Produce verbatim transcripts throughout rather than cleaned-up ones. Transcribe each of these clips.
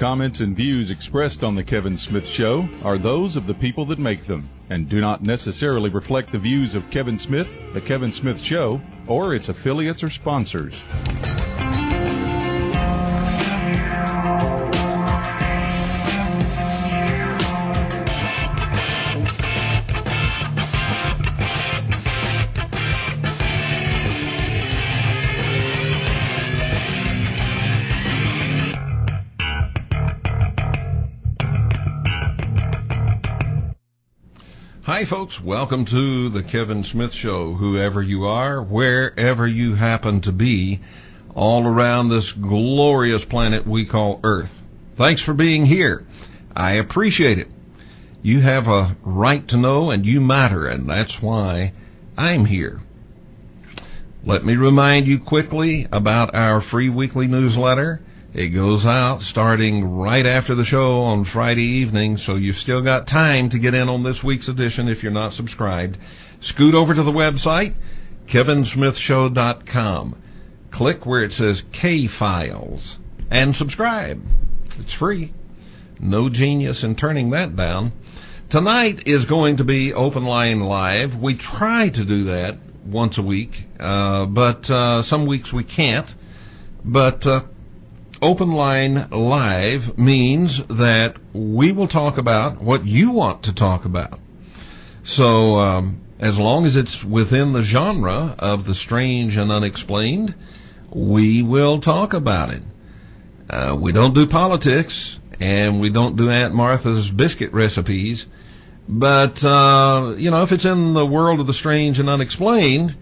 comments, and views expressed on The Kevin Smith Show are those of the people that make them and do not necessarily reflect the views of Kevin Smith, The Kevin Smith Show, or its affiliates or sponsors. Hi, folks. Welcome to the Kevin Smith Show. Whoever you are, wherever you happen to be, all around this glorious planet we call Earth. Thanks for being here. I appreciate it. You have a right to know, and you matter, and that's why I'm here. Let me remind you quickly about our free weekly newsletter. It goes out starting right after the show on Friday evening, so you've still got time to get in on this week's edition if you're not subscribed. Scoot over to the website, kevin smith show dot com. Click where it says K-Files and subscribe. It's free. No genius in turning that down. Tonight is going to be Open Line Live. We try to do that once a week, uh, but uh, some weeks we can't. But uh, Open Line Live means that we will talk about what you want to talk about. So um, as long as it's within the genre of the strange and unexplained, we will talk about it. Uh, we don't do politics, and we don't do Aunt Martha's biscuit recipes. But, uh, you know, if it's in the world of the strange and unexplained,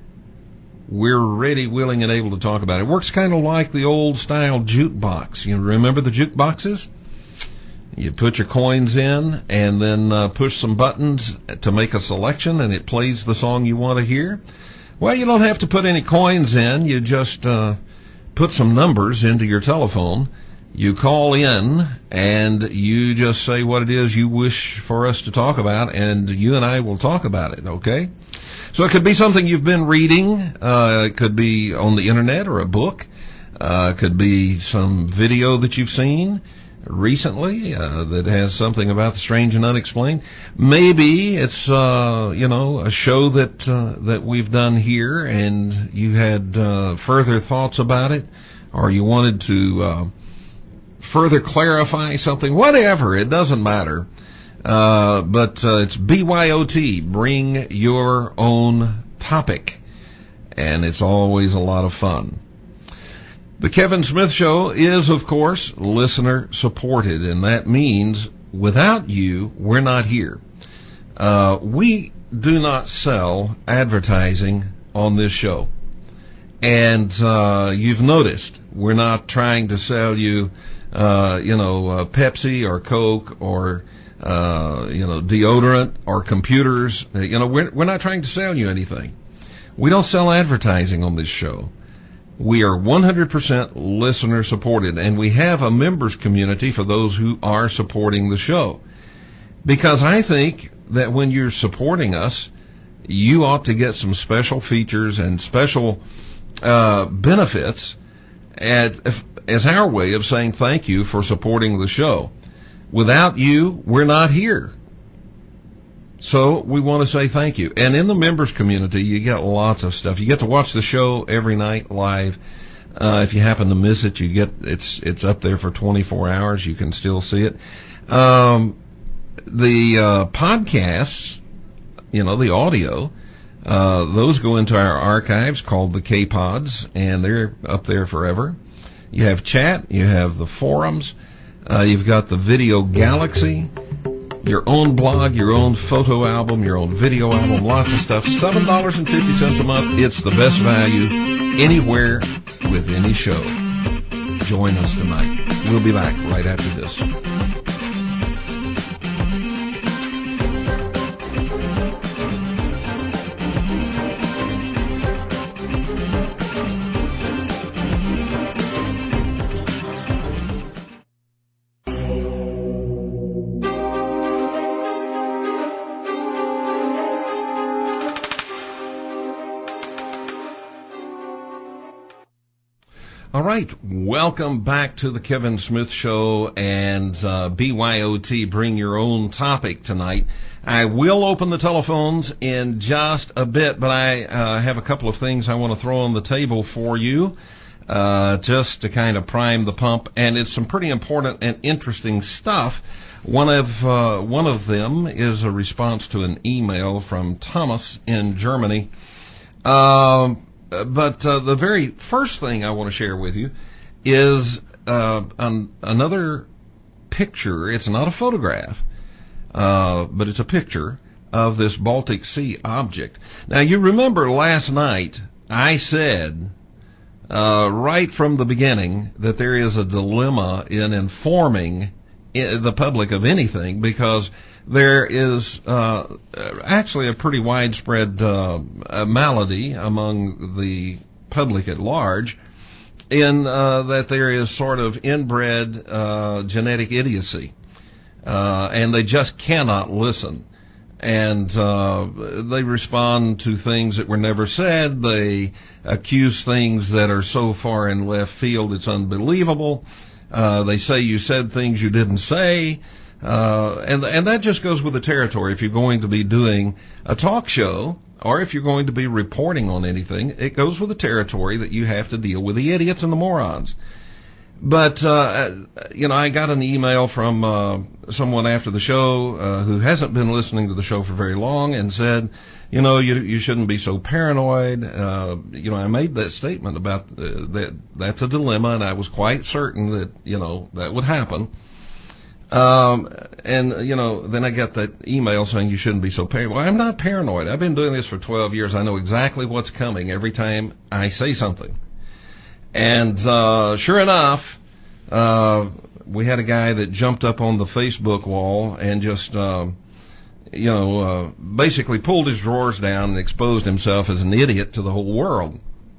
we're ready, willing, and able to talk about it. It works kind of like the old-style jukebox. You remember the jukeboxes? You put your coins in and then uh, push some buttons to make a selection, and it plays the song you want to hear. Well, you don't have to put any coins in. You just uh, put some numbers into your telephone. You call in, and you just say what it is you wish for us to talk about, and you and I will talk about it, okay? So it could be something you've been reading. Uh, it could be on the internet or a book. Uh, it could be some video that you've seen recently uh, that has something about the strange and unexplained. Maybe it's uh, you know a show that uh, that we've done here, and you had uh, further thoughts about it, or you wanted to uh, further clarify something. Whatever, it doesn't matter. Uh, but uh, it's B Y O T, bring your own topic, and it's always a lot of fun. The Kevin Smith Show is, of course, listener-supported, and that means without you, we're not here. Uh, we do not sell advertising on this show, and uh, you've noticed we're not trying to sell you, uh, you know, uh, Pepsi or Coke or Uh, you know, deodorant or computers. You know, we're, we're not trying to sell you anything. We don't sell advertising on this show. We are one hundred percent listener supported, and we have a members community for those who are supporting the show. Because I think that when you're supporting us, you ought to get some special features and special uh, benefits at, as our way of saying thank you for supporting the show. Without you, we're not here. So we want to say thank you. And in the members community, you get lots of stuff. You get to watch the show every night live. Uh, if you happen to miss it, you get it's it's up there for twenty-four hours. You can still see it. Um, the uh, podcasts, you know, the audio, uh, those go into our archives called the K-Pods, and they're up there forever. You have chat. You have the forums. Uh, you've got the Video Galaxy, your own blog, your own photo album, your own video album, lots of stuff. seven dollars and fifty cents a month. It's the best value anywhere with any show. Join us tonight. We'll be back right after this. All right, welcome back to the Kevin Smith Show and uh, B Y O T, bring your own topic tonight. I will open the telephones in just a bit, but I uh, have a couple of things I want to throw on the table for you uh, just to kind of prime the pump, and it's some pretty important and interesting stuff. One of uh, one of them is a response to an email from Thomas in Germany. Um, But uh, the very first thing I want to share with you is uh, an, another picture. It's not a photograph, uh, but it's a picture of this Baltic Sea object. Now, you remember last night I said uh, right from the beginning that there is a dilemma in informing the public of anything, because there is uh, actually a pretty widespread uh, malady among the public at large in uh, that there is sort of inbred uh, genetic idiocy, uh, and they just cannot listen. And uh, they respond to things that were never said. They accuse things that are so far in left field it's unbelievable. Uh, they say you said things you didn't say. Uh, and, and that just goes with the territory. If you're going to be doing a talk show, or if you're going to be reporting on anything, it goes with the territory that you have to deal with the idiots and the morons. But, uh, you know, I got an email from, uh, someone after the show, uh, who hasn't been listening to the show for very long and said, you know, you, you shouldn't be so paranoid. Uh, you know, I made that statement about uh, that, that's a dilemma, and I was quite certain that, you know, that would happen. Um, and, you know, then I got that email saying you shouldn't be so paranoid. Well, I'm not paranoid. I've been doing this for twelve years. I know exactly what's coming every time I say something. And, uh, sure enough, uh, we had a guy that jumped up on the Facebook wall and just, um, you know, uh, basically pulled his drawers down and exposed himself as an idiot to the whole world.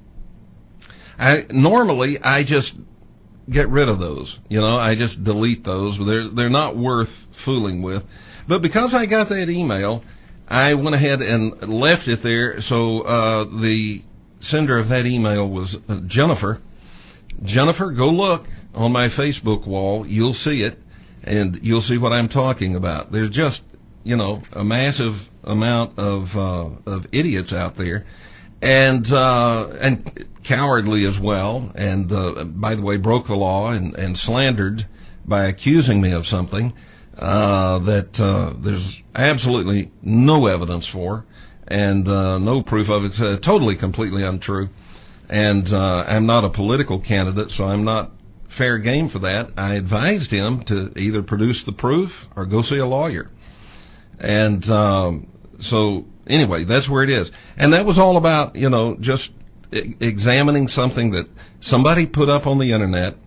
I, normally, I just get rid of those. You know, I just delete those. They're, they're not worth fooling with. But because I got that email, I went ahead and left it there. So, uh, the sender of that email was uh, Jennifer. Jennifer, go look on my Facebook wall. You'll see it, and you'll see what I'm talking about. There's just, you know, a massive amount of, uh, of idiots out there. And, uh, and cowardly as well, and, uh, by the way, broke the law and, and slandered by accusing me of something, uh, that, uh, there's absolutely no evidence for, and, uh, no proof of. It's uh, totally, completely untrue. And, uh, I'm not a political candidate, so I'm not fair game for that. I advised him to either produce the proof or go see a lawyer. And, um, so, anyway, that's where it is. And that was all about, you know, just e- examining something that somebody put up on the internet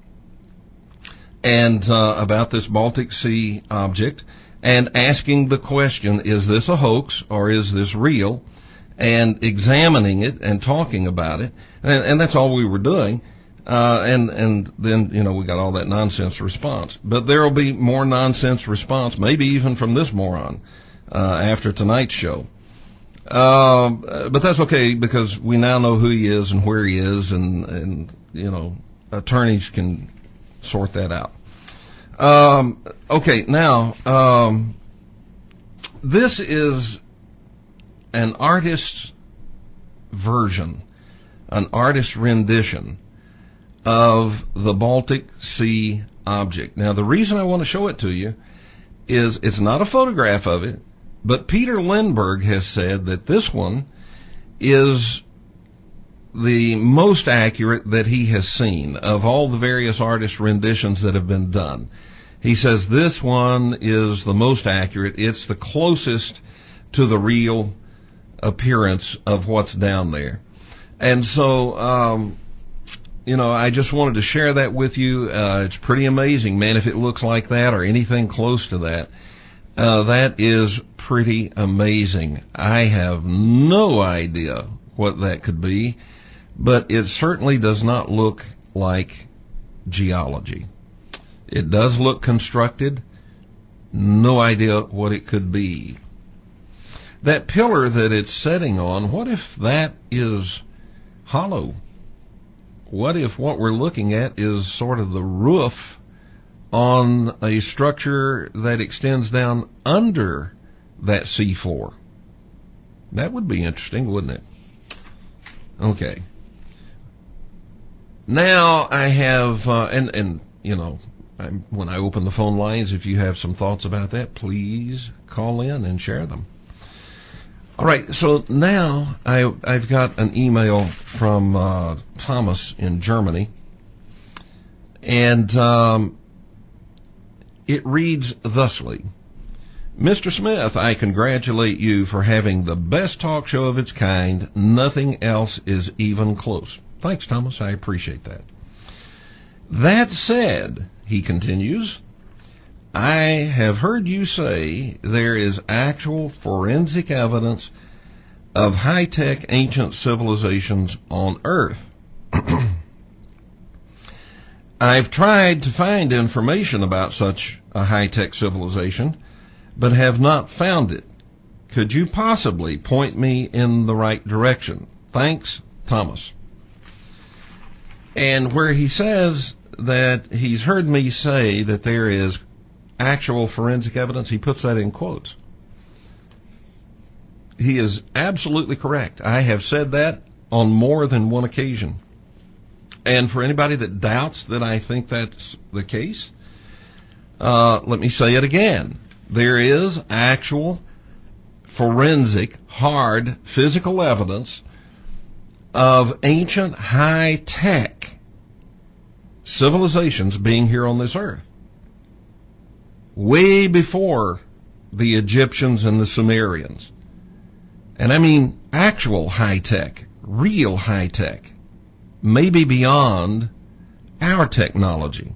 and uh, about this Baltic Sea object, and asking the question, is this a hoax or is this real? And examining it and talking about it. And, and that's all we were doing. Uh, and, and then, you know, we got all that nonsense response. But there will be more nonsense response, maybe even from this moron, uh, after tonight's show. Uh, but that's okay, because we now know who he is and where he is, and, and you know, attorneys can sort that out. Um, okay, now, um, this is an artist's version, an artist's rendition of the Baltic Sea object. Now, the reason I want to show it to you is it's not a photograph of it, but Peter Lindbergh has said that this one is the most accurate that he has seen of all the various artist renditions that have been done. He says this one is the most accurate. It's the closest to the real appearance of what's down there. And so, um, you know, I just wanted to share that with you. Uh, it's pretty amazing, man, if it looks like that or anything close to that. Uh, that is pretty amazing. I have no idea what that could be, but it certainly does not look like geology. It does look constructed. No idea what it could be. That pillar that it's setting on, what if that is hollow? what if what we're looking at is sort of the roof on a structure that extends down under that seafloor? That would be interesting, wouldn't it? Okay. Now I have, uh, and, and, you know, I'm, when I open the phone lines, if you have some thoughts about that, please call in and share them. All right, so now I, I've got an email from uh, Thomas in Germany, and um, it reads thusly: Mister Smith, I congratulate you for having the best talk show of its kind. Nothing else is even close. Thanks, Thomas. I appreciate that. That said, he continues, I have heard you say there is actual forensic evidence of high-tech ancient civilizations on Earth. I've tried to find information about such a high-tech civilization, but have not found it. Could you possibly point me in the right direction? Thanks, Thomas. And where he says that he's heard me say that there is actual forensic evidence, he puts that in quotes. He is absolutely correct. I have said that on more than one occasion. And for anybody that doubts that I think that's the case, uh, let me say it again. There is actual forensic, hard, physical evidence of ancient high-tech civilizations being here on this earth. Way before the Egyptians and the Sumerians. And I mean actual high-tech, real high-tech, maybe beyond our technology.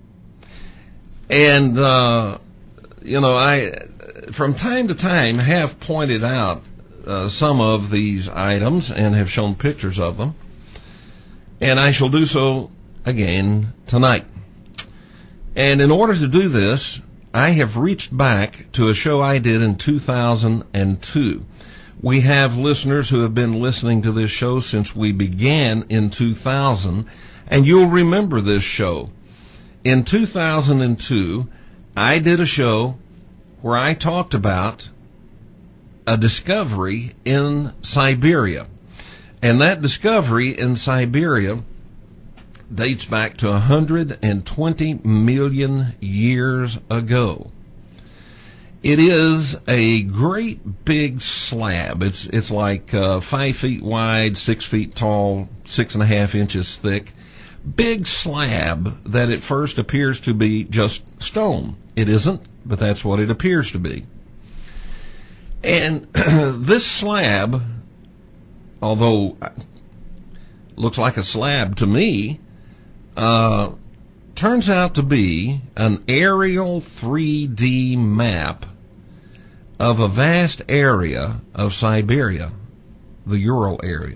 And, uh, you know, I, from time to time, have pointed out uh, some of these items and have shown pictures of them. And I shall do so again tonight. And in order to do this, I have reached back to a show I did in two thousand two. We have listeners who have been listening to this show since we began in two thousand, and you'll remember this show. In two thousand two, I did a show where I talked about a discovery in Siberia. And that discovery in Siberia dates back to one hundred twenty million years ago. It is a great big slab. It's it's like uh, five feet wide, six feet tall, six and a half inches thick. Big slab that at first appears to be just stone. It isn't, but that's what it appears to be. And this slab, although looks like a slab to me, uh, turns out to be an aerial three D map of a vast area of Siberia, the Ural area.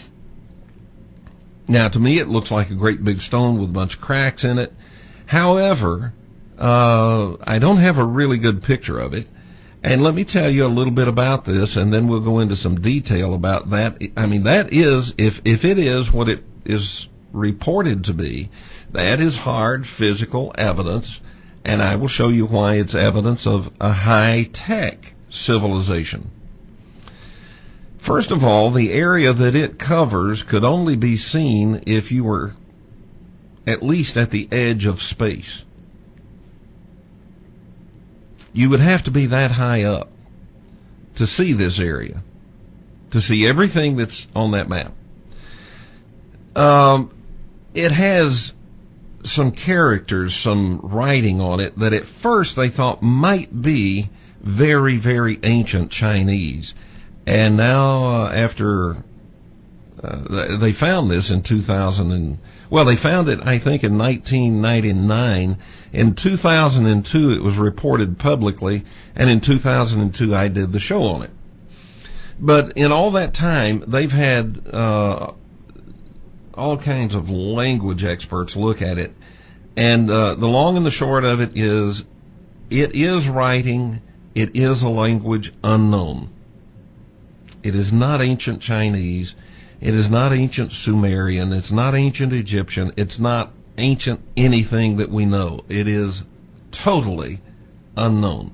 Now, to me, it looks like a great big stone with a bunch of cracks in it. However, uh, I don't have a really good picture of it. And let me tell you a little bit about this, and then we'll go into some detail about that. I mean, that is, if, if it is what it is reported to be, that is hard physical evidence, and I will show you why it's evidence of a high-tech civilization. First of all, the area that it covers could only be seen if you were at least at the edge of space. You would have to be that high up to see this area, to see everything that's on that map. Um, it has some characters, some writing on it that at first they thought might be very, very ancient Chinese. And now, uh, after uh, they found this in two thousand, and, well, they found it, I think, in nineteen ninety-nine. In two thousand two, it was reported publicly, and in two thousand two, I did the show on it. But in all that time, they've had uh, all kinds of language experts look at it. And uh, the long and the short of it is, it is writing, it is a language unknown. It is not ancient Chinese, It is not ancient Sumerian. It's not ancient Egyptian. It's not ancient anything that we know. It is totally unknown.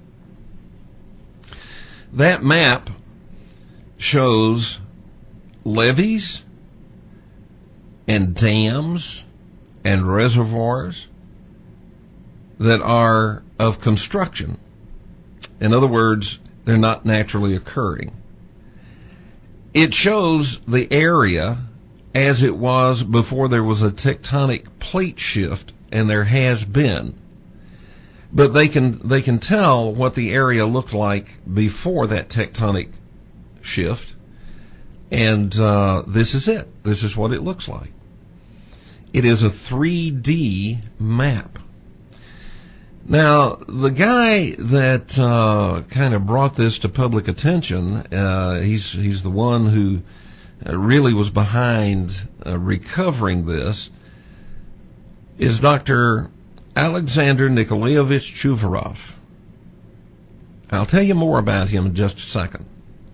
That map shows levees and dams and reservoirs that are of construction. In other words, they're not naturally occurring. It shows the area as it was before there was a tectonic plate shift, and there has been. But they can they can tell what the area looked like before that tectonic shift, and uh, this is it. This is what it looks like. It is a three D map. Now, the guy that uh, kind of brought this to public attention, uh, he's he's the one who really was behind uh, recovering this, is Doctor Alexander Nikolaevich Chuvarov. I'll tell you more about him in just a second.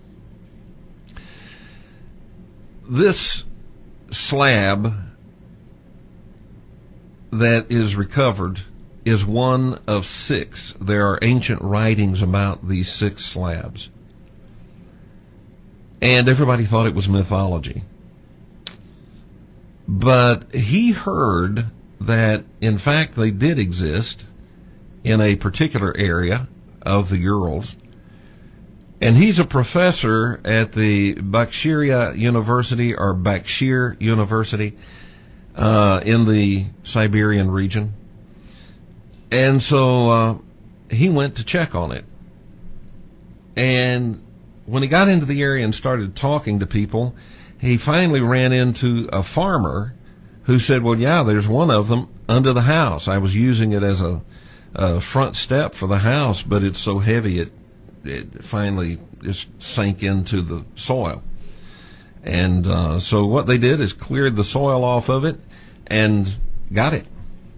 This slab that is recovered is one of six. There are ancient writings about these six slabs. And everybody thought it was mythology. But he heard that, in fact, they did exist in a particular area of the Urals. And he's a professor at the Bakshiria University, or Bakshir University, uh, in the Siberian region. And so uh, he went to check on it. And when he got into the area and started talking to people, he finally ran into a farmer who said, well, yeah, there's one of them under the house. I was using it as a, a front step for the house, but it's so heavy it, it finally just sank into the soil. And uh, so what they did is cleared the soil off of it and got it.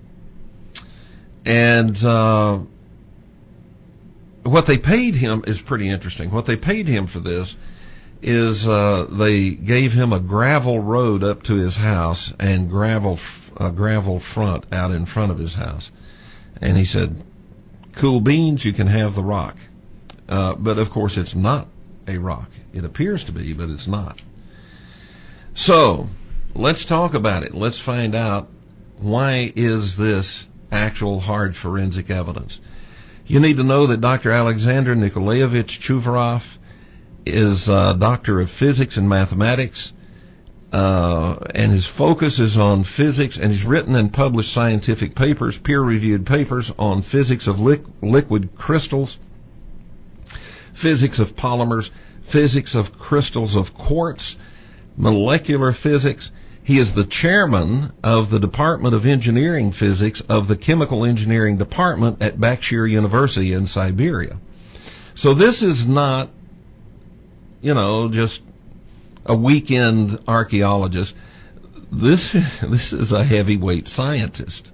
And uh, what they paid him is pretty interesting. What they paid him for this is uh, they gave him a gravel road up to his house and gravel a gravel front out in front of his house. And he said, cool beans, you can have the rock. Uh, but, of course, it's not a rock. It appears to be, but it's not. So let's talk about it. Let's find out, why is this actual hard forensic evidence? You need to know that Doctor Alexander Nikolaevich Chuvarov is a doctor of physics and mathematics, uh, and his focus is on physics, and he's written and published scientific papers, peer-reviewed papers on physics of li- liquid crystals, physics of polymers, physics of crystals of quartz, molecular physics. He is the chairman of the Department of Engineering Physics of the Chemical Engineering Department at Bakshir University in Siberia. So this is not, you know, just a weekend archaeologist. This, this is a heavyweight scientist.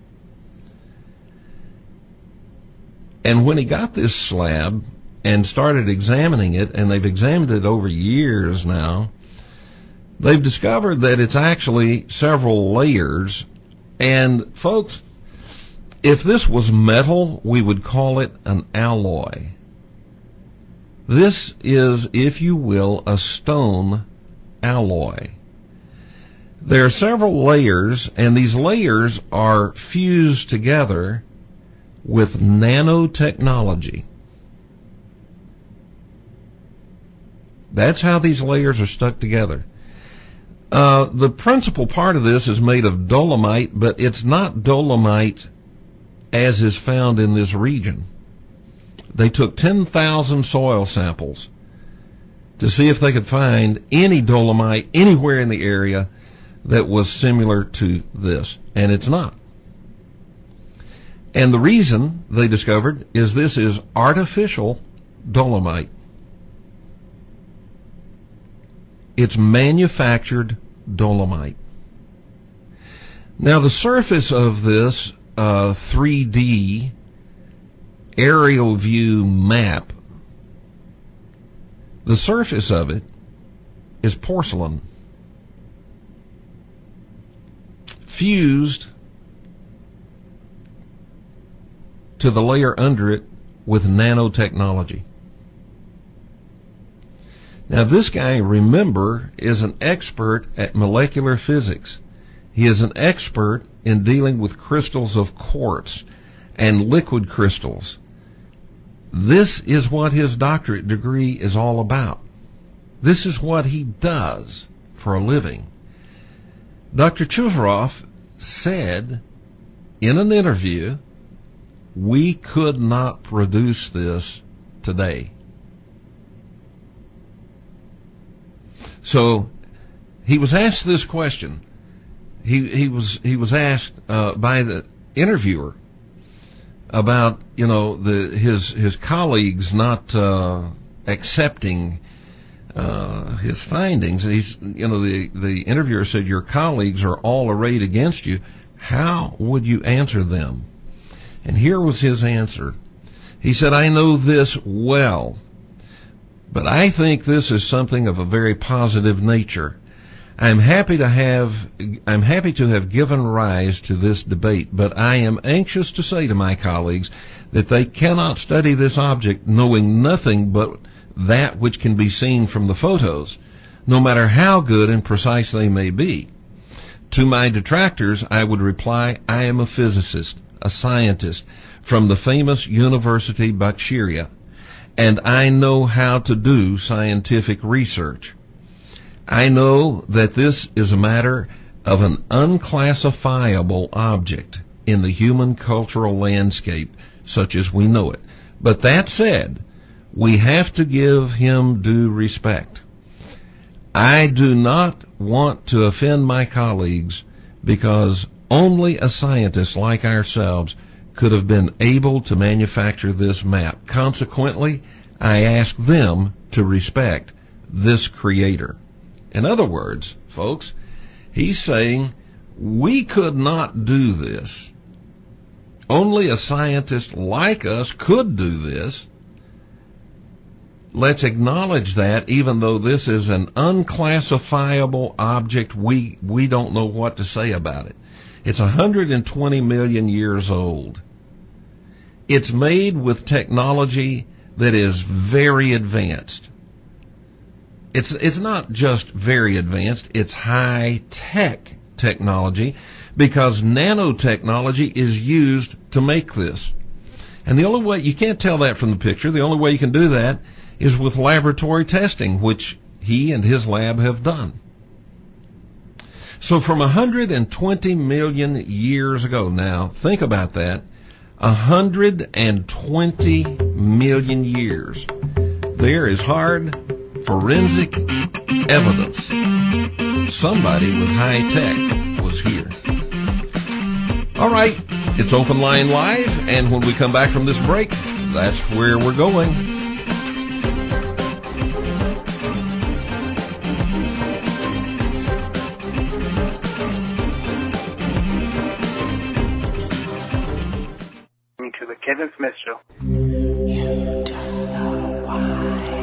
And when he got this slab and started examining it, and they've examined it over years now, they've discovered that it's actually several layers. And folks, if this was metal, we would call it an alloy. This is, if you will, a stone alloy. There are several layers, and these layers are fused together with nanotechnology. That's how these layers are stuck together. Uh, the principal part of this is made of dolomite, but it's not dolomite as is found in this region. They took ten thousand soil samples to see if they could find any dolomite anywhere in the area that was similar to this, and it's not. And the reason they discovered is this is artificial dolomite. It's manufactured dolomite. Now, the surface of this uh, three D aerial view map, the surface of it is porcelain. fused to the layer under it with nanotechnology. Now this guy, remember, is an expert at molecular physics. He is an expert in dealing with crystals of quartz and liquid crystals. This is what his doctorate degree is all about. This is what he does for a living. Doctor Chuzarov said in an interview, we could not produce this today. So he was asked this question. He he was he was asked uh, by the interviewer about you know the his his colleagues not uh, accepting uh, his findings. He's you know the the interviewer said, your colleagues are all arrayed against you. How would you answer them? And here was his answer. He said, I know this well, but I think this is something of a very positive nature. I'm happy to have, I'm happy to have given rise to this debate, but I am anxious to say to my colleagues that they cannot study this object knowing nothing but that which can be seen from the photos, no matter how good and precise they may be. To my detractors, I would reply, I am a physicist, a scientist from the famous University Bakshiria, and I know how to do scientific research. I know that this is a matter of an unclassifiable object in the human cultural landscape, such as we know it. But that said, we have to give him due respect. I do not want to offend my colleagues because only a scientist like ourselves could have been able to manufacture this map. Consequently, I ask them to respect this creator. In other words, folks, he's saying we could not do this. Only a scientist like us could do this. Let's acknowledge that, even though this is an unclassifiable object, we, we don't know what to say about it. It's one hundred twenty million years old. It's made with technology that is very advanced. It's, it's not just very advanced, it's high-tech technology, because nanotechnology is used to make this. And the only way, you can't tell that from the picture, the only way you can do that is with laboratory testing, which he and his lab have done. So from one hundred twenty million years ago, now think about that, one hundred twenty million years, there is hard forensic evidence somebody with high tech was here. All right, it's Open Line Live, and when we come back from this break, that's where we're going. To the Kevin Smith Show. You don't know why.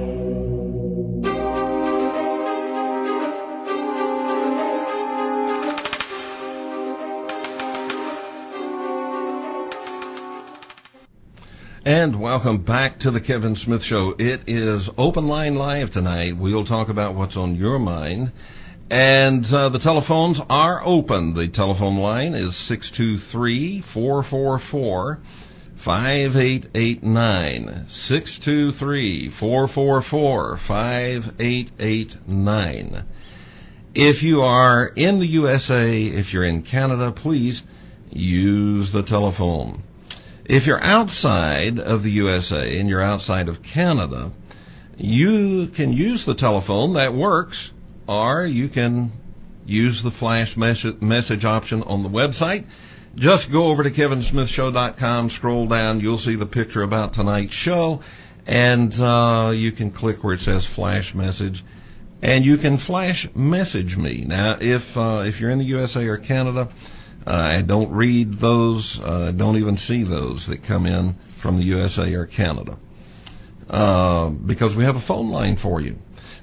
And welcome back to the Kevin Smith Show. It is Open Line Live tonight. We'll talk about what's on your mind. And uh, the telephones are open. The telephone line is six two three, four four four, five eight eight nine. six two three, four four four, five eight eight nine. If you are in the U S A, if you're in Canada, please use the telephone. If you're outside of the U S A and you're outside of Canada, you can use the telephone. That works. Or you can use the flash message option on the website. Just go over to kevin smith show dot com, scroll down, you'll see the picture about tonight's show, and uh, you can click where it says flash message, and you can flash message me. Now, if uh, if you're in the U S A or Canada, uh, I don't read those, I uh, don't even see those that come in from the U S A or Canada, uh, because we have a phone line for you.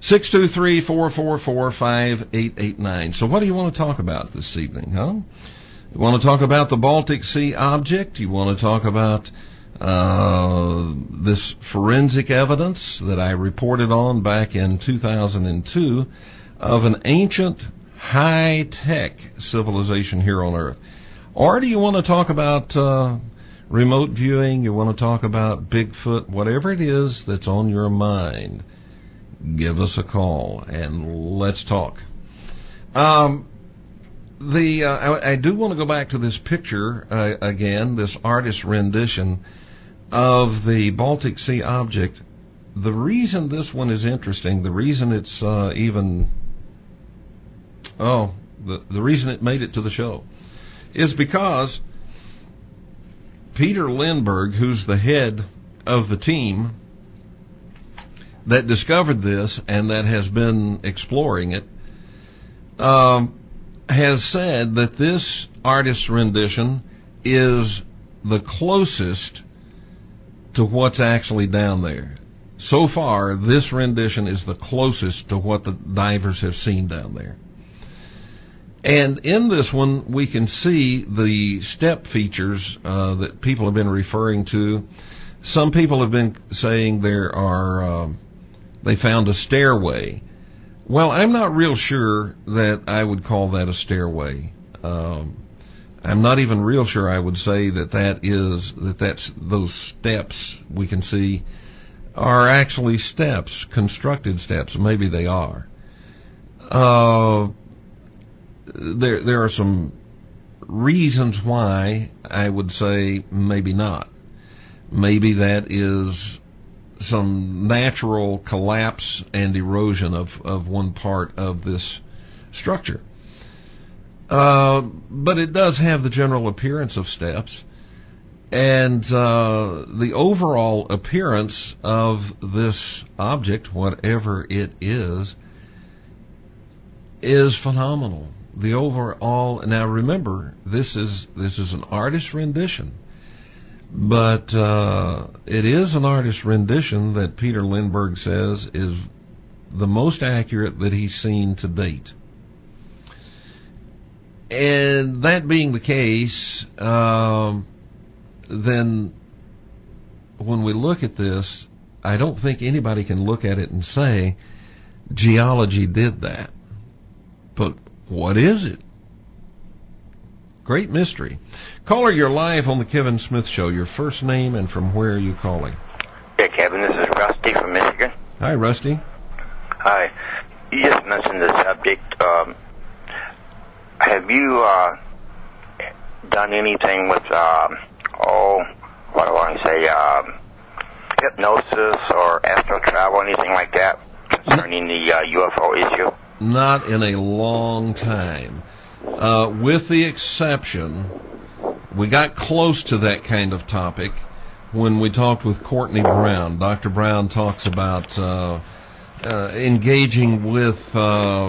six two three, four four four, five eight eight nine. So what do you want to talk about this evening, huh? You want to talk about the Baltic Sea object? You want to talk about uh, this forensic evidence that I reported on back in two thousand two of an ancient high-tech civilization here on Earth? Or do you want to talk about uh, remote viewing? You want to talk about Bigfoot? Whatever it is that's on your mind, give us a call and let's talk. Um, the uh, I, I do want to go back to this picture uh, again, this artist's rendition of the Baltic Sea object. The reason this one is interesting, the reason it's uh, even, oh, the, the reason it made it to the show is because Peter Lindbergh, who's the head of the team that discovered this and that has been exploring it, um, has said that this artist's rendition is the closest to what's actually down there. So far, this rendition is the closest to what the divers have seen down there. And in this one, we can see the step features uh, that people have been referring to. Some people have been saying there are, uh, they found a stairway. Well, I'm not real sure that I would call that a stairway. Um, I'm not even real sure I would say that that is, that that's, those steps we can see are actually steps, constructed steps. Maybe they are. Uh, There, there are some reasons why I would say maybe not. Maybe that is some natural collapse and erosion of, of one part of this structure. Uh, but it does have the general appearance of steps. And uh, the overall appearance of this object, whatever it is, is phenomenal. The overall, now remember, this is this is an artist's rendition, but uh, it is an artist's rendition that Peter Lindbergh says is the most accurate that he's seen to date. And that being the case, um, then when we look at this, I don't think anybody can look at it and say geology did that. But what is it? Great mystery. Caller, you're live on the Kevin Smith Show. Your first name and from where are you calling? Yeah, Kevin, this is Rusty from Michigan. Hi, Rusty. Hi. You just mentioned the subject. Um, have you uh, done anything with, um, oh, what do I want to say, um, hypnosis or astral travel, anything like that concerning the uh, U F O issue? Not in a long time. Uh, with the exception, we got close to that kind of topic when we talked with Courtney Brown. Doctor Brown talks about uh, uh, engaging with uh,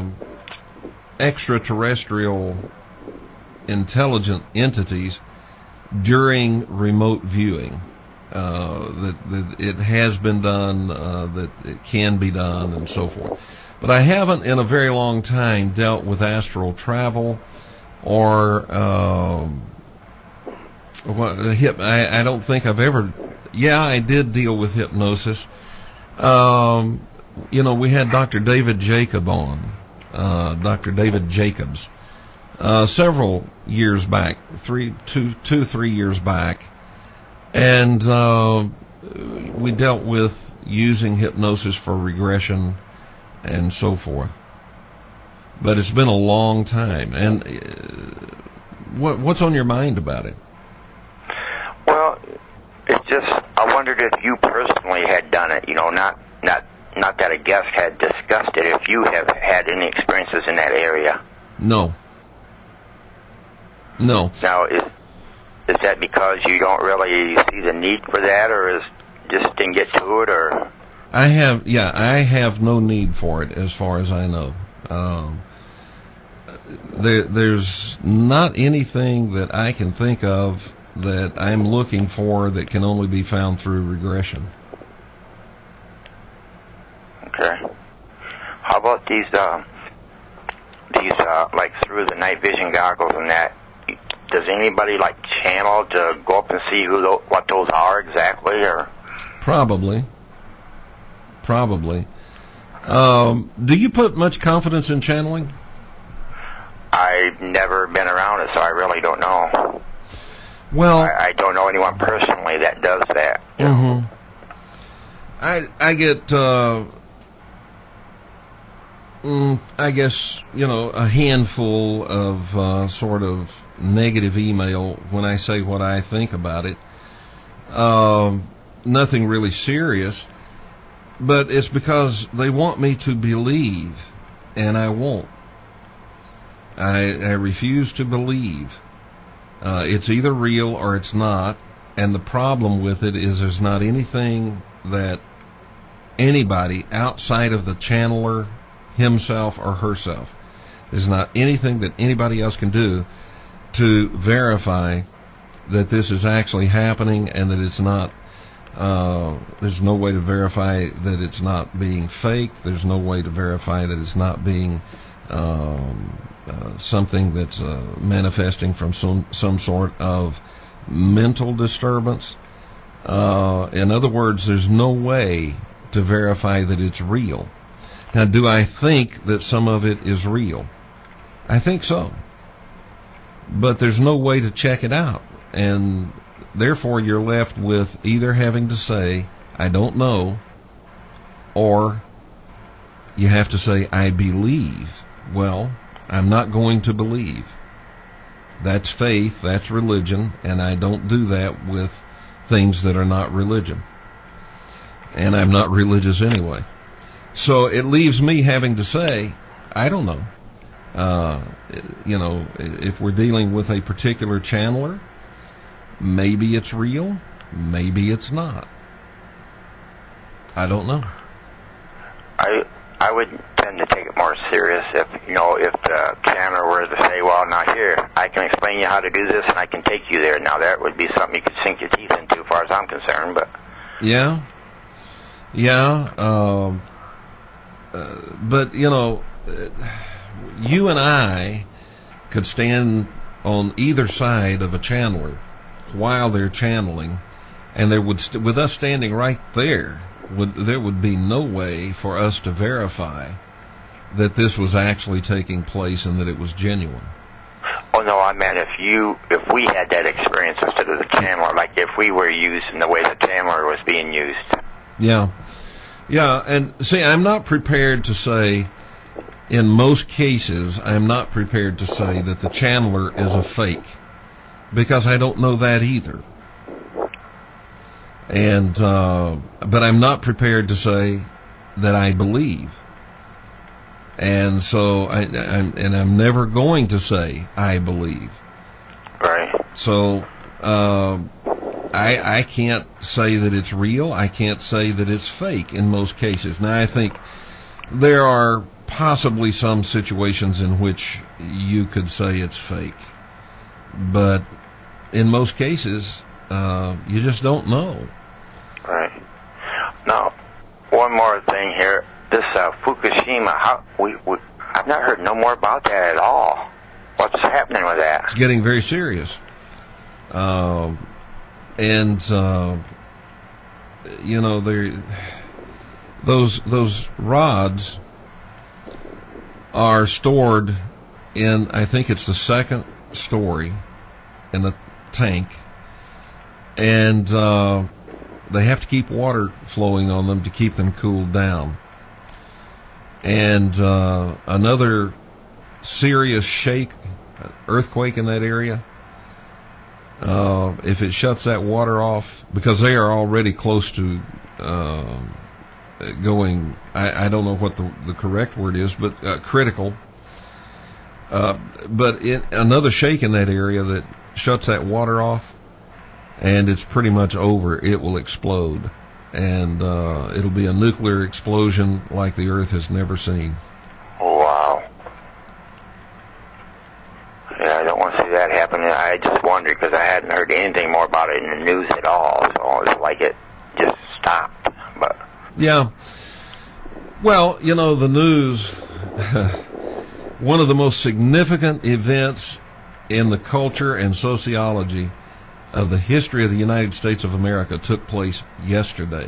extraterrestrial intelligent entities during remote viewing. Uh, that, that it has been done, uh, that it can be done, and so forth. But I haven't in a very long time dealt with astral travel or um, what, hip, I, I don't think I've ever. Yeah, I did deal with hypnosis. Um, you know, we had Doctor David Jacob on, uh, Doctor David Jacobs, uh, several years back, three, two, two, three years back, and uh, we dealt with using hypnosis for regression and so forth. But it's been a long time. And uh, what, what's on your mind about it? Well, it's just, I wondered if you personally had done it, you know, not not not that a guest had discussed it, if you have had any experiences in that area. No. No. Now, is is that because you don't really see the need for that, or is just didn't get to it, or? I have, yeah, I have no need for it as far as I know. Um, there, there's not anything that I can think of that I'm looking for that can only be found through regression. Okay. these, uh, these, uh, like through the night vision goggles and that, does anybody like channel to go up and see who tho- what those are exactly, or? Probably. Probably. Um, do you put much confidence in channeling? I've never been around it, so I really don't know. Well, I, I don't know anyone personally that does that. Mm-hmm. I I get, uh, mm, I guess, you know, a handful of uh, sort of negative email when I say what I think about it. Um, nothing really serious, but it's because they want me to believe, and I won't. I, I refuse to believe. Uh, it's either real or it's not, and the problem with it is there's not anything that anybody outside of the channeler himself or herself, there's not anything that anybody else can do to verify that this is actually happening and that it's not, uh, there's no way to verify that it's not being faked. There's no way to verify that it's not being um, uh, something that's uh, manifesting from some, some sort of mental disturbance. Uh, in other words, there's no way to verify that it's real. Now, do I think that some of it is real? I think so. But there's no way to check it out. And therefore, you're left with either having to say, I don't know, or you have to say, I believe. Well, I'm not going to believe. That's faith, that's religion, and I don't do that with things that are not religion. And I'm not religious anyway. So it leaves me having to say, I don't know. Uh, you know, if we're dealing with a particular channeler, maybe it's real, maybe it's not. I don't know. I I would tend to take it more serious if, you know, if the channeler were to say, well, now here, I can explain you how to do this and I can take you there. Now that would be something you could sink your teeth into as far as I'm concerned, but... Yeah. Yeah. Um, uh, but, you know, uh, you and I could stand on either side of a channeler while they're channeling, and there would, st- with us standing right there, would there would be no way for us to verify that this was actually taking place and that it was genuine. Oh, no, I meant if you, if we had that experience instead of the channeler, like if we were used in the way the channeler was being used. Yeah. Yeah, and see, I'm not prepared to say, in most cases, I'm not prepared to say that the channeler is a fake, because I don't know that either. And, uh, but I'm not prepared to say that I believe. And so, I, I'm, and I'm never going to say I believe. Right. So, uh, I, I can't say that it's real. I can't say that it's fake in most cases. Now, I think there are possibly some situations in which you could say it's fake. But in most cases, uh, you just don't know. Right. Now, one more thing here. This uh, Fukushima, how, we, we, I've not heard no more about that at all. What's happening with that? It's getting very serious. Uh, and, uh, you know, there, those, those rods are stored in, I think it's the second story in the tank. And, uh, they have to keep water flowing on them to keep them cooled down. And uh, another serious shake, earthquake in that area, uh, if it shuts that water off, because they are already close to uh, going, I, I don't know what the, the correct word is, but uh, critical. Uh, but it, another shake in that area that shuts that water off, and it's pretty much over. It will explode, and uh, it'll be a nuclear explosion like the Earth has never seen. Wow. Yeah, I don't want to see that happen. I just wondered because I hadn't heard anything more about it in the news at all. So it's like it just stopped. But yeah. Well, you know, the news one of the most significant events in the culture and sociology of the history of the United States of America took place yesterday.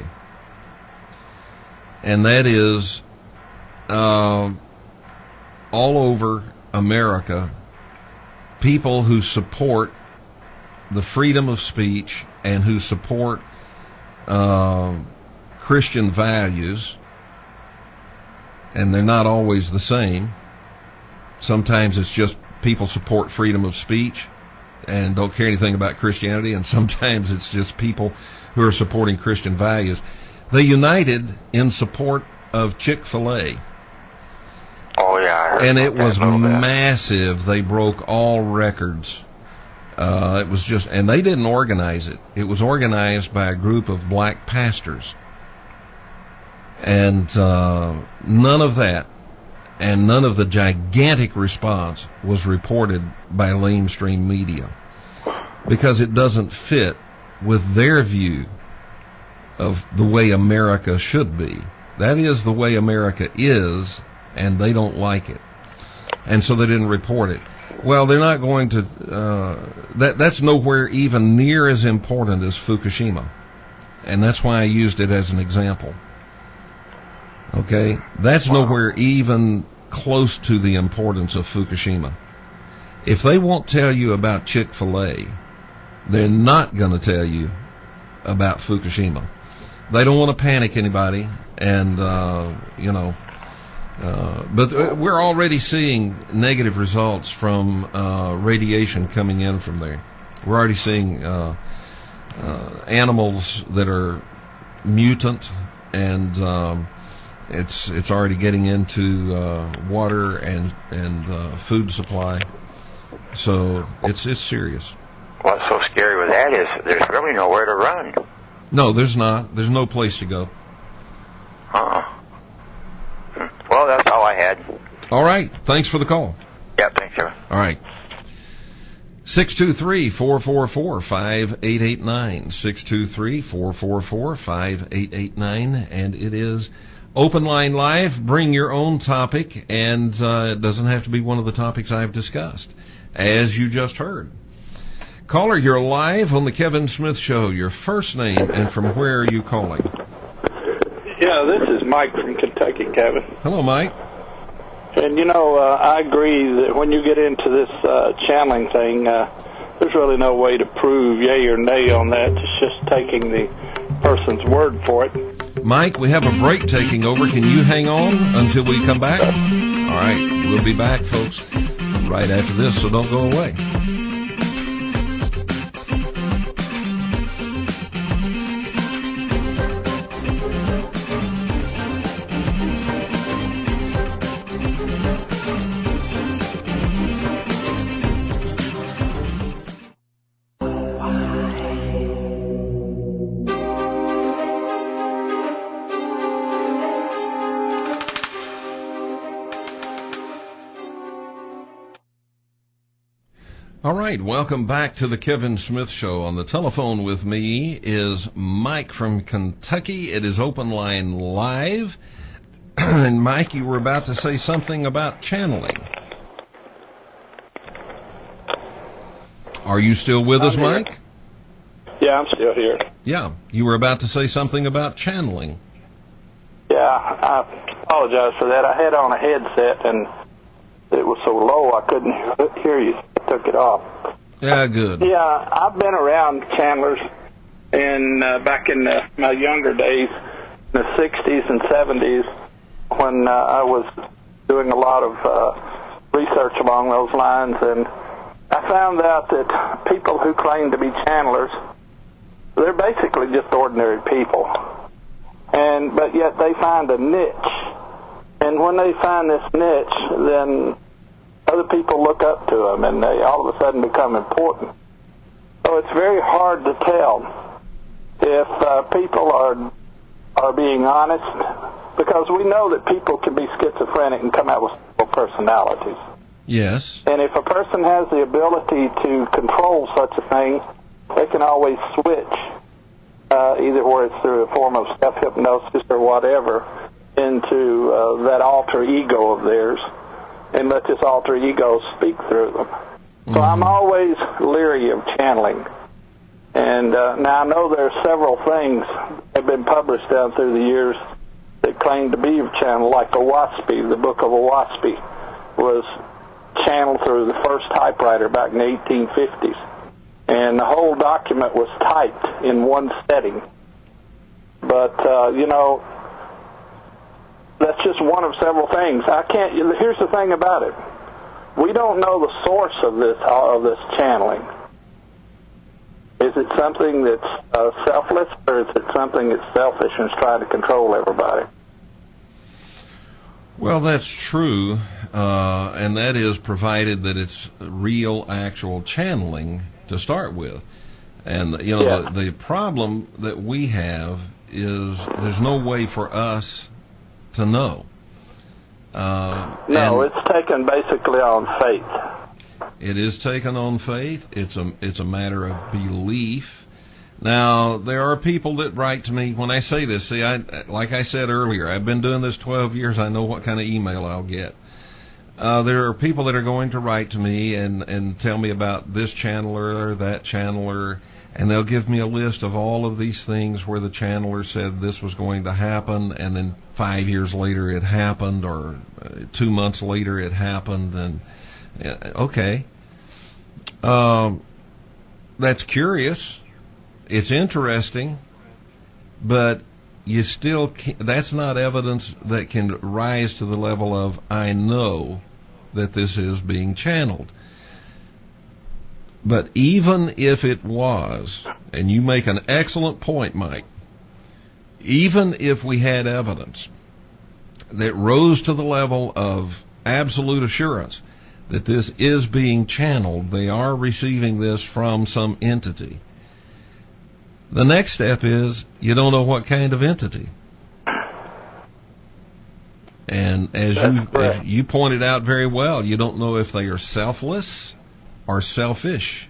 And that is, uh, all over America, people who support the freedom of speech and who support uh, Christian values, and they're not always the same. Sometimes it's just people support freedom of speech and don't care anything about Christianity, and sometimes it's just people who are supporting Christian values. They united in support of Chick-fil-A. Oh, yeah. I heard And it about that was a little bit. massive. They broke all records. Uh, it was just, and they didn't organize it. It was organized by a group of black pastors. And uh, none of that, and none of the gigantic response was reported by lamestream media, because it doesn't fit with their view of the way America should be. That is the way America is, and they don't like it. And so they didn't report it. Well, they're not going to, uh, that, that's nowhere even near as important as Fukushima. And that's why I used it as an example. Okay? That's nowhere even close to the importance of Fukushima. If they won't tell you about Chick-fil-A, they're not going to tell you about Fukushima. They don't want to panic anybody, and, uh, you know, uh, but we're already seeing negative results from uh, radiation coming in from there. We're already seeing uh, uh, animals that are mutant, and um, it's it's already getting into uh, water and and uh, food supply. So it's it's serious. What's so scary with that is there's really nowhere to run. No, there's not. There's no place to go. Uh-uh. Well, that's all I had. All right. Thanks for the call. Yeah, thanks, sir. All right. six two three, four four four, five eight eight nine. six two three, four four four, five eight eight nine. And it is Open Line Live. Bring your own topic, and uh, it doesn't have to be one of the topics I've discussed, as you just heard. Caller, you're live on the Kevin Smith Show. Your first name and from where are you calling? Yeah, this is Mike from Kentucky, Kevin. Hello, Mike. And, you know, uh, I agree that when you get into this uh, channeling thing, uh, there's really no way to prove yay or nay on that. It's just taking the person's word for it. Mike, we have a break taking over. Can you hang on until we come back? All right, we'll be back, folks, right after this, so don't go away. All right, welcome back to the Kevin Smith Show. On the telephone with me is Mike from Kentucky. It is Open Line Live. And Mike, you were about to say something about channeling. Are you still with us, Mike? Yeah, I'm still here. Yeah, you were about to say something about channeling. Yeah, I apologize for that. I had on a headset, and it was so low I couldn't hear you. I took it off. Yeah, good. Yeah, I've been around channelers in, uh, back in the, my younger days, in the sixties and seventies, when uh, I was doing a lot of uh, research along those lines, and I found out that people who claim to be channelers, they're basically just ordinary people, and but yet they find a niche, and when they find this niche, then other people look up to them, and they all of a sudden become important. So it's very hard to tell if uh, people are are being honest, because we know that people can be schizophrenic and come out with several personalities. Yes. And if a person has the ability to control such a thing, they can always switch, uh, either where it's through a form of self-hypnosis or whatever, into uh, that alter ego of theirs and let this alter ego speak through them. Mm-hmm. So I'm always leery of channeling. And uh, now I know there are several things that have been published down through the years that claim to be channeled, like Oahspe. The Book of Oahspe was channeled through the first typewriter back in the eighteen fifties. And the whole document was typed in one setting. But, uh, you know, that's just one of several things. I can't. Here's the thing about it: we don't know the source of this of this channeling. Is it something that's uh, selfless, or is it something that's selfish and is trying to control everybody? Well, that's true, uh, and that is provided that it's real, actual channeling to start with. And you know, yeah. the, the problem that we have is there's no way for us to know. Uh, no, it's taken basically on faith. It is taken on faith. It's a it's a matter of belief. Now, there are people that write to me when I say this. See, I like I said earlier, I've been doing this twelve years. I know what kind of email I'll get. Uh, there are people that are going to write to me and, and tell me about this channeler or that channeler, and they'll give me a list of all of these things where the channeler said this was going to happen, and then five years later it happened, or uh, two months later it happened, and okay. Um, that's curious. It's interesting, but you still can't, that's not evidence that can rise to the level of I know that this is being channeled. But even if it was, and you make an excellent point, Mike, even if we had evidence that rose to the level of absolute assurance that this is being channeled, they are receiving this from some entity, the next step is you don't know what kind of entity. And as you, as you pointed out very well, you don't know if they are selfless or selfish.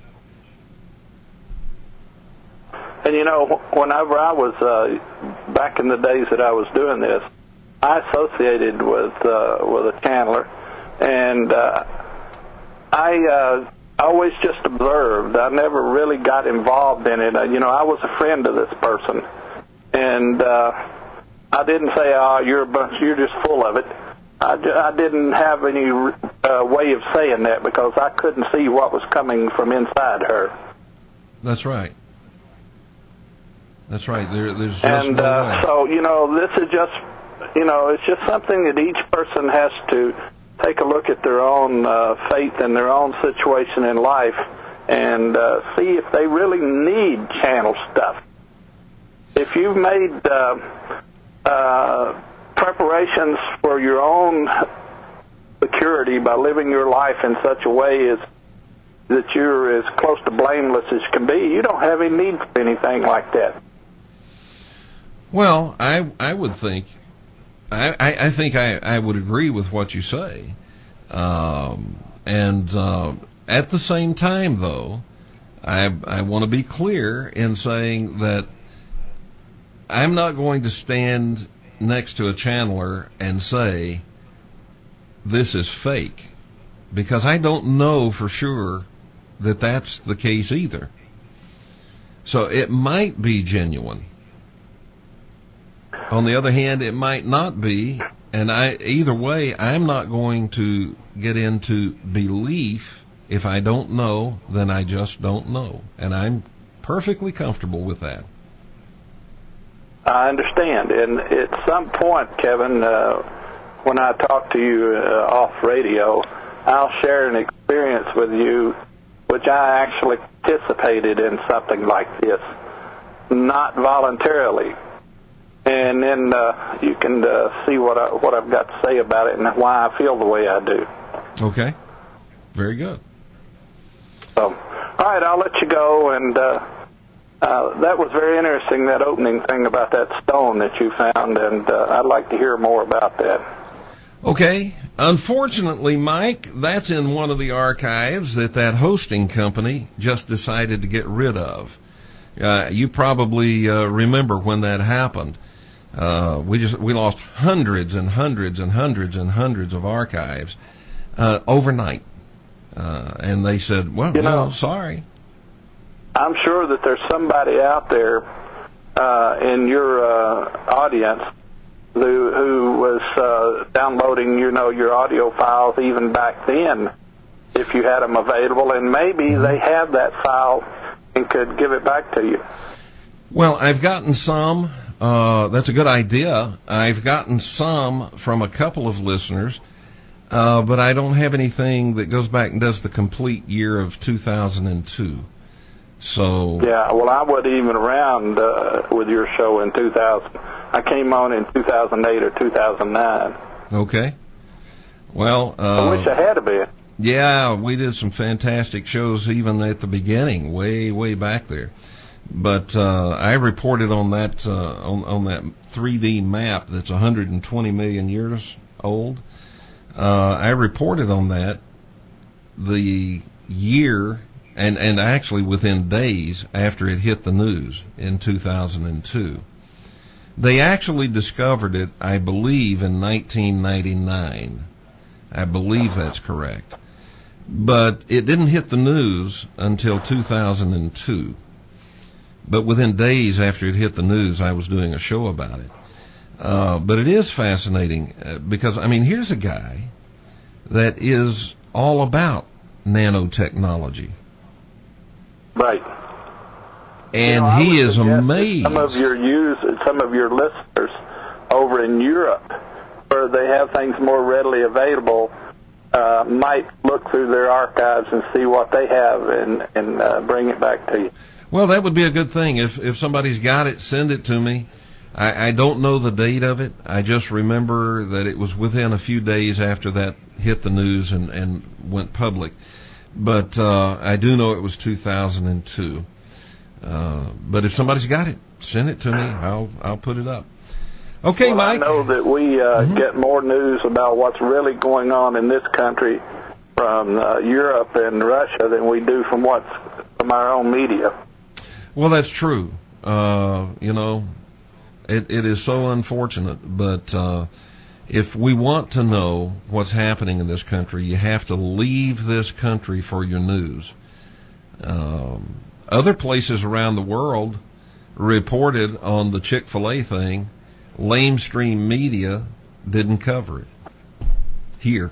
And you know, whenever I was, uh, back in the days that I was doing this, I associated with, uh, with a channeler, and, uh, I, uh, always just observed. I never really got involved in it. Uh, you know, I was a friend of this person, and uh, I didn't say, "Oh, you're a bunch, you're just full of it." I, ju- I didn't have any uh, way of saying that because I couldn't see what was coming from inside her. That's right. That's right. There, there's just and no uh, way. So, you know, this is just, you know, it's just something that each person has to take a look at their own uh, faith and their own situation in life and uh, see if they really need channel stuff. If you've made uh, uh, preparations for your own security by living your life in such a way as that you're as close to blameless as you can be, you don't have any need for anything like that. Well, I I would think I, I, I think I, I would agree with what you say. Um, and uh, at the same time, though, I, I want to be clear in saying that I'm not going to stand next to a channeler and say, this is fake, because I don't know for sure that that's the case either. So it might be genuine. On the other hand, it might not be, and I either way, I'm not going to get into belief. If I don't know, then I just don't know, and I'm perfectly comfortable with that. I understand, and at some point, Kevin, uh, when I talk to you uh, off radio, I'll share an experience with you which I actually participated in something like this, not voluntarily. And then uh, you can uh, see what I, what I've got to say about it and why I feel the way I do. Okay. Very good. So, all right, I'll let you go. And uh, uh, that was very interesting, that opening thing about that stone that you found, and uh, I'd like to hear more about that. Okay. Unfortunately, Mike, that's in one of the archives that that hosting company just decided to get rid of. Uh, you probably uh, remember when that happened. Uh, we just we lost hundreds and hundreds and hundreds and hundreds of archives uh, overnight, uh, and they said, "Well, you know, no, sorry." I'm sure that there's somebody out there uh, in your uh, audience who, who was uh, downloading, you know, your audio files even back then, if you had them available, and maybe they have that file and could give it back to you. Well, I've gotten some. Uh, that's a good idea. I've gotten some from a couple of listeners, uh, but I don't have anything that goes back and does the complete year of two thousand two. So yeah, well, I wasn't even around uh, with your show in two thousand. I came on in two thousand eight or two thousand nine. Okay. Well, uh, I wish I had been. Yeah, we did some fantastic shows even at the beginning, way, way back there. But uh, I reported on that uh, on, on that three D map that's one hundred twenty million years old. Uh, I reported on that the year, and, and actually within days after it hit the news in two thousand two. They actually discovered it, I believe, in nineteen ninety-nine. I believe that's correct. But it didn't hit the news until two thousand two. But within days after it hit the news, I was doing a show about it. Uh, but it is fascinating uh, because, I mean, here's a guy that is all about nanotechnology. Right. And you know, he is amazed. Some of your users, some of your listeners over in Europe, where they have things more readily available, uh, might look through their archives and see what they have and, and uh, bring it back to you. Well, that would be a good thing. If if somebody's got it, send it to me. I, I don't know the date of it. I just remember that it was within a few days after that hit the news and, and went public. But uh, I do know it was two thousand two. Uh, but if somebody's got it, send it to me. I'll I'll put it up. Okay, well, Mike. I know that we uh, mm-hmm. get more news about what's really going on in this country from uh, Europe and Russia than we do from what's from our own media. Well, that's true. Uh, you know, it, it is so unfortunate, but uh, if we want to know what's happening in this country, you have to leave this country for your news. Um, other places around the world reported on the Chick-fil-A thing. Lamestream media didn't cover it here.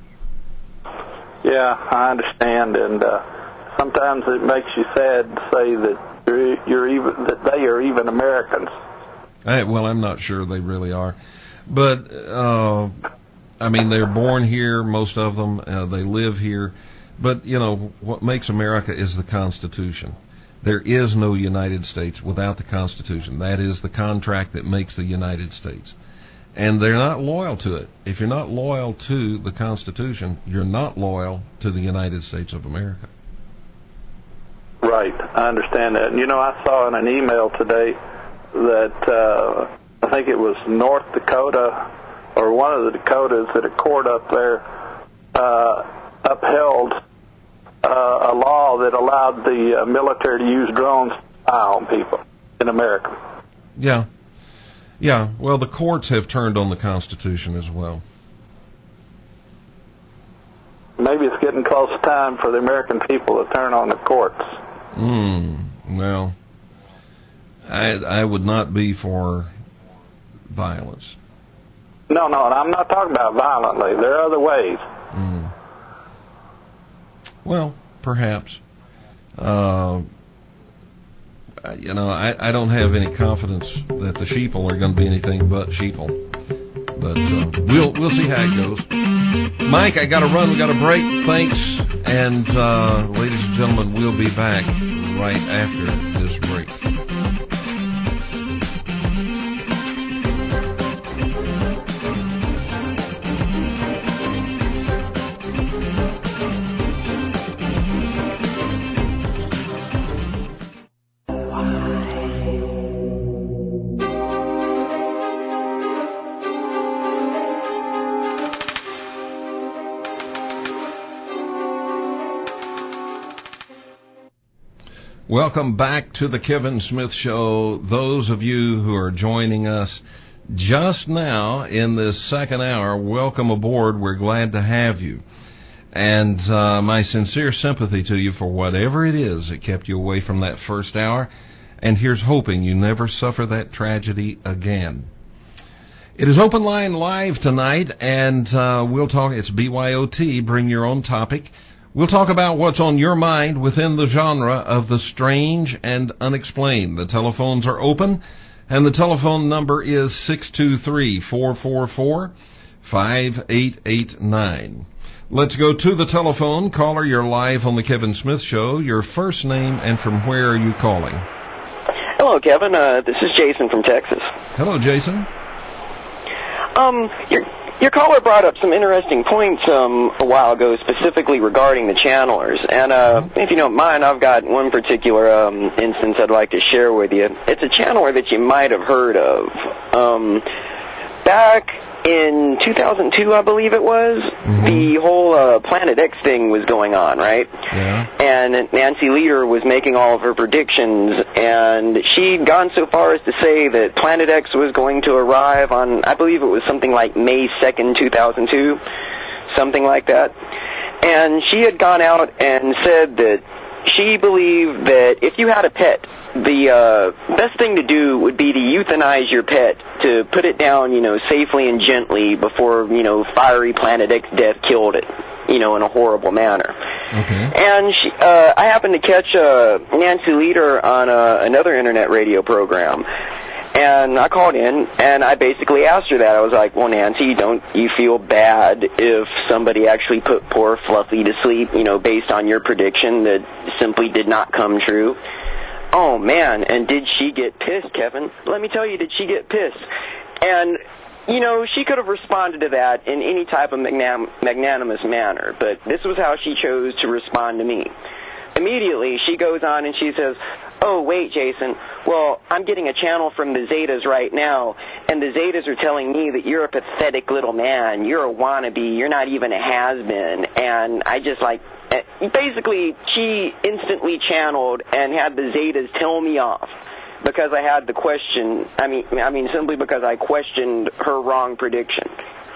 Yeah, I understand, and uh, sometimes it makes you sad to say that you're, you're even that they are even Americans. I, well, I'm not sure they really are, but uh, I mean they're born here, most of them. Uh, they live here, but you know what makes America is the Constitution. There is no United States without the Constitution. That is the contract that makes the United States. And they're not loyal to it. If you're not loyal to the Constitution, you're not loyal to the United States of America. Right, I understand that. And you know, I saw in an email today that uh, I think it was North Dakota or one of the Dakotas at a court up there uh, upheld Uh, a law that allowed the uh, military to use drones to spy on people in America. Yeah. Yeah. Well, the courts have turned on the Constitution as well. Maybe it's getting close time for the American people to turn on the courts. Hmm. Well, I I would not be for violence. No, no, and I'm not talking about violently. There are other ways. Hmm. Well, perhaps. Uh, you know, I, I don't have any confidence that the sheeple are going to be anything but sheeple. But uh, we'll we'll see how it goes. Mike, I got to run. We got a break. Thanks. And uh, ladies and gentlemen, we'll be back right after this break. Welcome back to the Kevin Smith Show. Those of you who are joining us, just now in this second hour. Welcome aboard. We're glad to have you. And uh, my sincere sympathy to you for whatever it is that kept you away from that first hour. And here's hoping you never suffer that tragedy again. It is Open Line Live tonight, and uh, we'll talk. It's B Y O T, bring your own topic. We'll talk about what's on your mind within the genre of the strange and unexplained. The telephones are open, and the telephone number is six two three, four four four, five eight eight nine. Let's go to the telephone. Caller, you're live on the Kevin Smith Show. Your first name and from where are you calling? Hello, Kevin. Uh, this is Jason from Texas. Hello, Jason. Um, your your caller brought up some interesting points um a while ago, specifically regarding the channelers. And uh, if you don't mind, I've got one particular um instance I'd like to share with you. It's a channeler that you might have heard of. Um, back in two thousand two, I believe it was, mm-hmm. the whole uh, Planet X thing was going on, right? Yeah. And Nancy Lieder was making all of her predictions, and she'd gone so far as to say that Planet X was going to arrive on, I believe it was something like May second, two thousand two, something like that. And she had gone out and said that she believed that if you had a pet, the uh, best thing to do would be to euthanize your pet, to put it down, you know, safely and gently before, you know, fiery Planet X death killed it, you know, in a horrible manner. Okay. And she, uh, I happened to catch uh, Nancy Lieder on uh, another internet radio program. And I called in, and I basically asked her that. I was like, well, Nancy, don't you feel bad if somebody actually put poor Fluffy to sleep, you know, based on your prediction that simply did not come true? Oh, man, and did she get pissed, Kevin? Let me tell you, did she get pissed? And, you know, she could have responded to that in any type of magnam- magnanimous manner, but this was how she chose to respond to me. Immediately, she goes on and she says, oh, wait, Jason, well, I'm getting a channel from the Zetas right now, and the Zetas are telling me that you're a pathetic little man, you're a wannabe, you're not even a has-been, and I just, like, basically, she instantly channeled and had the Zetas tell me off because I had the question, I mean, I mean, simply because I questioned her wrong prediction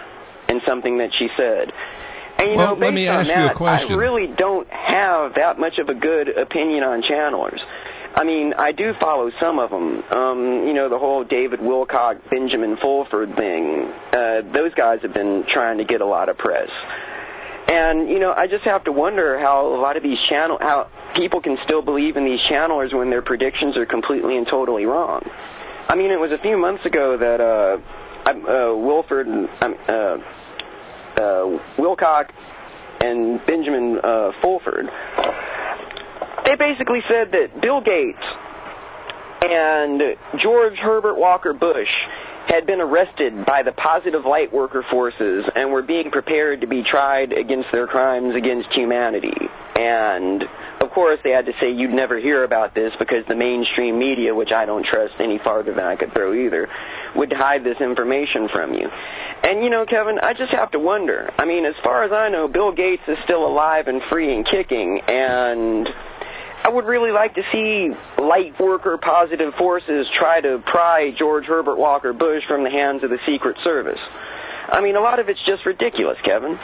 in something that she said. And, you well, know, based let me on ask that, you a question. I really don't have that much of a good opinion on channelers. I mean, I do follow some of them. Um, you know, the whole David Wilcock, Benjamin Fulford thing. Uh, those guys have been trying to get a lot of press. And, you know, I just have to wonder how a lot of these channel, how people can still believe in these channelers when their predictions are completely and totally wrong. I mean, it was a few months ago that uh, uh, Wilford, uh, uh, Wilcock and Benjamin uh, Fulford, they basically said that Bill Gates and George Herbert Walker Bush had been arrested by the Positive Light Worker forces and were being prepared to be tried against their crimes against humanity. And, of course, they had to say you'd never hear about this because the mainstream media, which I don't trust any farther than I could throw either, would hide this information from you. And, you know, Kevin, I just have to wonder. I mean, as far as I know, Bill Gates is still alive and free and kicking, and I would really like to see light worker positive forces try to pry George Herbert Walker Bush from the hands of the Secret Service. I mean, a lot of it's just ridiculous, Kevin.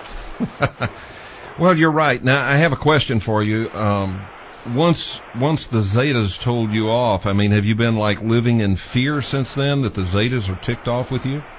Well, you're right. Now, I have a question for you. Um, once once the Zetas told you off, I mean, have you been, like, living in fear since then that the Zetas are ticked off with you?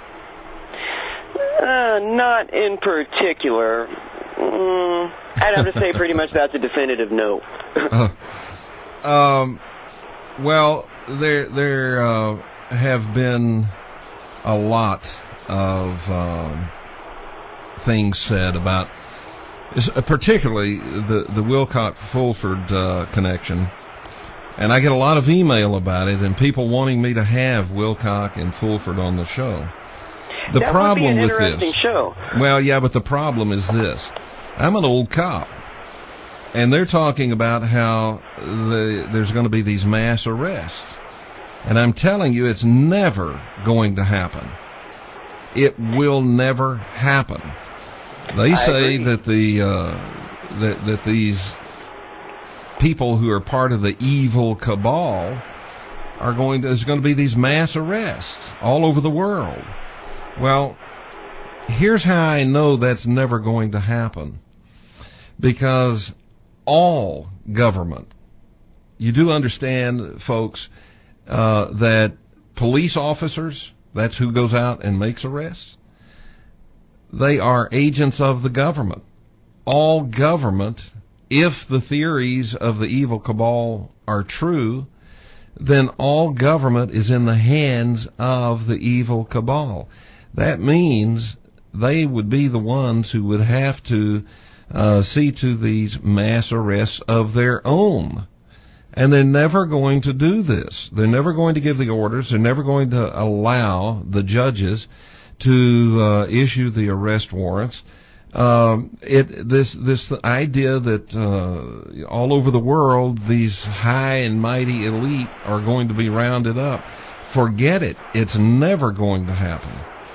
Uh, not in particular. Mm, I'd have to say pretty much that's a definitive no. uh, um, well, there there uh, have been a lot of um, things said about, particularly the the Wilcock-Fulford uh, connection, and I get a lot of email about it, and people wanting me to have Wilcock and Fulford on the show. The that problem would be an with interesting this, show. Well, yeah, but the problem is this: I'm an old cop, and they're talking about how the, there's going to be these mass arrests, and I'm telling you, it's never going to happen. It will never happen. They say that the uh, that that these people who are part of the evil cabal are going to, there's going to be these mass arrests all over the world. Well, here's how I know that's never going to happen. Because all government, you do understand, folks, uh, that police officers, that's who goes out and makes arrests, they are agents of the government. All government, if the theories of the evil cabal are true, then all government is in the hands of the evil cabal. That means they would be the ones who would have to uh, see to these mass arrests of their own. And they're never going to do this. They're never going to give the orders. They're never going to allow the judges to uh, issue the arrest warrants. Um, it this this idea that uh, all over the world these high and mighty elite are going to be rounded up, forget it. It's never going to happen.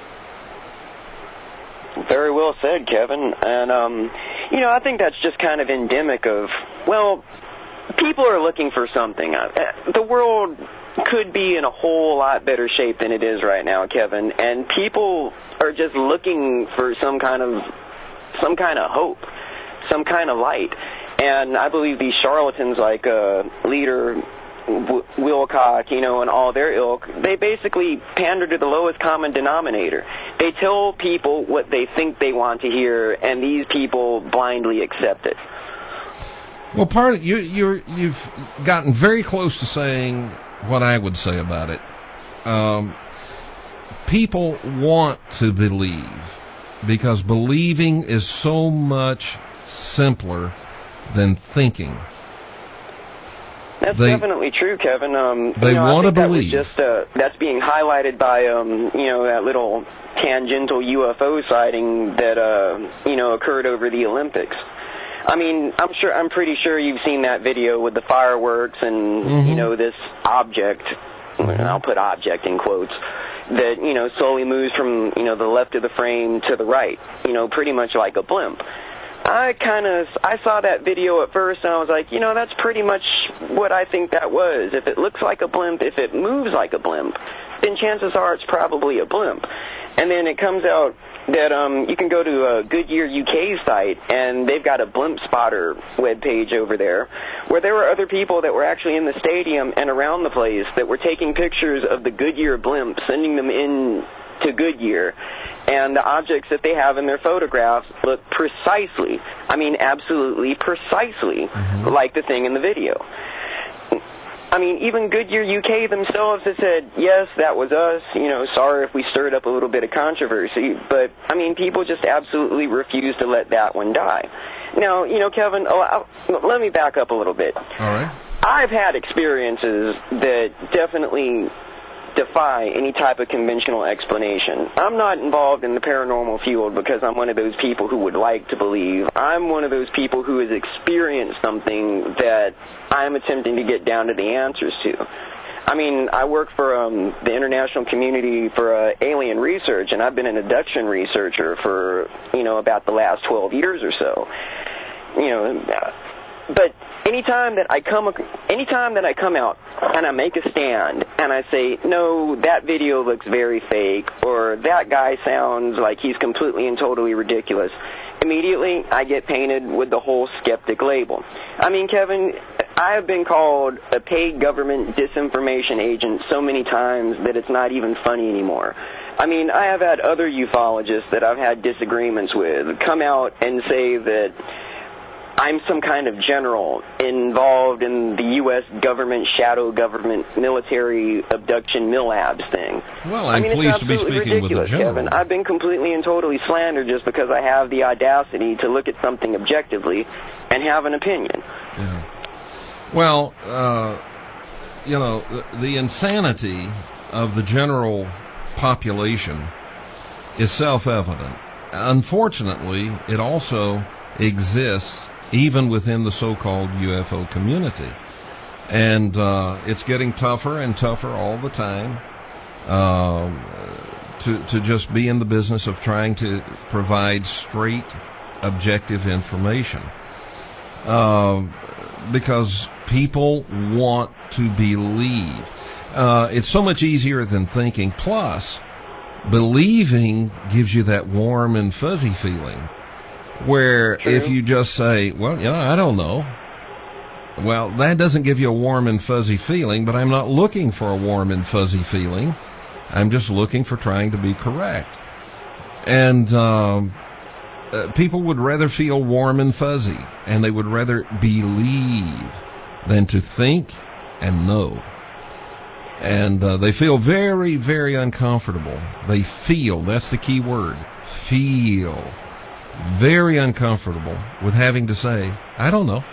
Very well said, Kevin. And um, you know, I think that's just kind of endemic of, well, people are looking for something. The world could be in a whole lot better shape than it is right now, Kevin, and people are just looking for some kind of some kind of hope, some kind of light. And I believe these charlatans like uh, Leader w- Wilcock, you know, and all their ilk, they basically pander to the lowest common denominator. They tell people what they think they want to hear, and these people blindly accept it. Well, part of, you, you're, you've gotten very close to saying what I would say about it. Um, people want to believe, because believing is so much simpler than thinking. That's they, definitely true, Kevin. Um, they you know, want to that believe. Was just, uh, that's being highlighted by, um, you know, that little tangential U F O sighting that, uh, you know, occurred over the Olympics. I mean, I'm sure, I'm pretty sure you've seen that video with the fireworks and, mm-hmm. you know, this object, and I'll put object in quotes, that, you know, slowly moves from, you know, the left of the frame to the right, you know, pretty much like a blimp. I kind of, I saw that video at first and I was like, you know, that's pretty much what I think that was. If it looks like a blimp, if it moves like a blimp, then chances are it's probably a blimp. And then it comes out that um, you can go to a Goodyear U K site, and they've got a blimp spotter webpage over there, where there were other people that were actually in the stadium and around the place that were taking pictures of the Goodyear blimp, sending them in to Goodyear, and the objects that they have in their photographs look precisely, I mean absolutely precisely, mm-hmm. like the thing in the video. I mean, even Goodyear U K themselves have said, yes, that was us, you know, sorry if we stirred up a little bit of controversy, but, I mean, people just absolutely refuse to let that one die. Now, you know, Kevin, oh, let me back up a little bit. All right. I've had experiences that definitely defy any type of conventional explanation. I'm not involved in the paranormal field because I'm one of those people who would like to believe. I'm one of those people who has experienced something that I'm attempting to get down to the answers to. I mean, I work for um, the international community for uh, alien research, and I've been an abduction researcher for, you know, about the last twelve years or so. You know, but anytime that I come, anytime that I come out and I make a stand and I say, no, that video looks very fake, or that guy sounds like he's completely and totally ridiculous, immediately I get painted with the whole skeptic label. I mean, Kevin, I have been called a paid government disinformation agent so many times that it's not even funny anymore. I mean, I have had other ufologists that I've had disagreements with come out and say that I'm some kind of general involved in the U S government, shadow government, military abduction MILABS thing. Well, I'm I mean, pleased to be speaking ridiculous, with a general. Kevin. I've been completely and totally slandered just because I have the audacity to look at something objectively and have an opinion. Yeah. Well, uh, you know, the, the insanity of the general population is self-evident. Unfortunately, it also exists even within the so-called U F O community. And uh, it's getting tougher and tougher all the time um, to, to just be in the business of trying to provide straight, objective information. Uh, because people want to believe. Uh, it's so much easier than thinking. Plus, believing gives you that warm and fuzzy feeling. Where True. if you just say, well, you know, I don't know. Well, that doesn't give you a warm and fuzzy feeling, but I'm not looking for a warm and fuzzy feeling. I'm just looking for trying to be correct. And um, uh, people would rather feel warm and fuzzy, and they would rather believe than to think and know. And uh, they feel very, very uncomfortable. They feel, that's the key word, feel very uncomfortable with having to say, I don't know.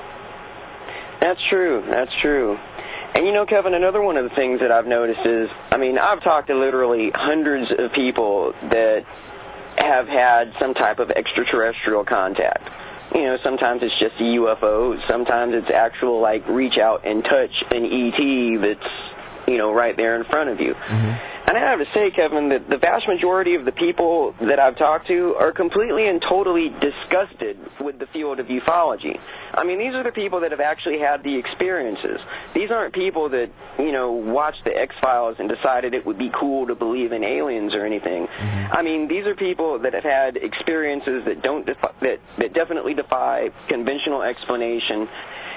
That's true. That's true. And you know, Kevin, another one of the things that I've noticed is, I mean, I've talked to literally hundreds of people that have had some type of extraterrestrial contact. You know, sometimes it's just a U F O. Sometimes it's actual, like, reach out and touch an E T that's, you know, right there in front of you. Mm-hmm. And I have to say, Kevin, that the vast majority of the people that I've talked to are completely and totally disgusted with the field of ufology. I mean, these are the people that have actually had the experiences. These aren't people that, you know, watched the X-Files and decided it would be cool to believe in aliens or anything. Mm-hmm. I mean, these are people that have had experiences that don't defi- that that definitely defy conventional explanation.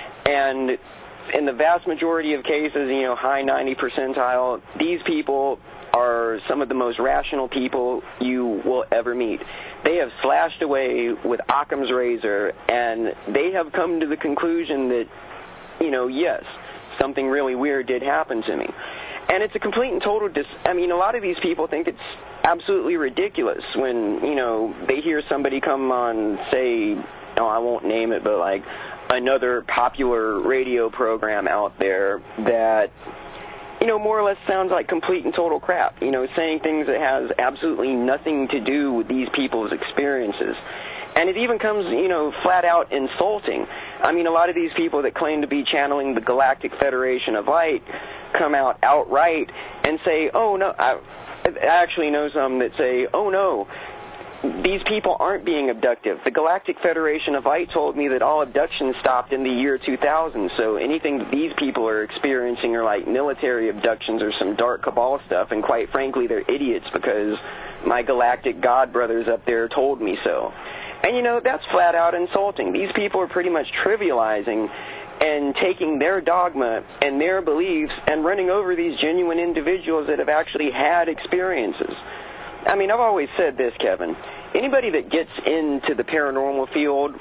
And in the vast majority of cases, you know, high ninety percentile, these people are some of the most rational people you will ever meet. They have slashed away with Occam's razor, and they have come to the conclusion that, you know, yes, something really weird did happen to me. And it's a complete and total dis- I mean, a lot of these people think it's absolutely ridiculous when, you know, they hear somebody come on, say, oh, I won't name it, but like another popular radio program out there that, you know, more or less sounds like complete and total crap, you know, saying things that has absolutely nothing to do with these people's experiences. And it even comes, you know, flat out insulting. I mean, a lot of these people that claim to be channeling the Galactic Federation of Light come out outright and say, oh, no, I, I actually know some that say, oh, no, these people aren't being abducted. The Galactic Federation of Light told me that all abductions stopped in the year two thousand, so anything that these people are experiencing are like military abductions or some dark cabal stuff, and quite frankly, they're idiots because my galactic god brothers up there told me so. And, you know, that's flat out insulting. These people are pretty much trivializing and taking their dogma and their beliefs and running over these genuine individuals that have actually had experiences. I mean, I've always said this, Kevin. Anybody that gets into the paranormal field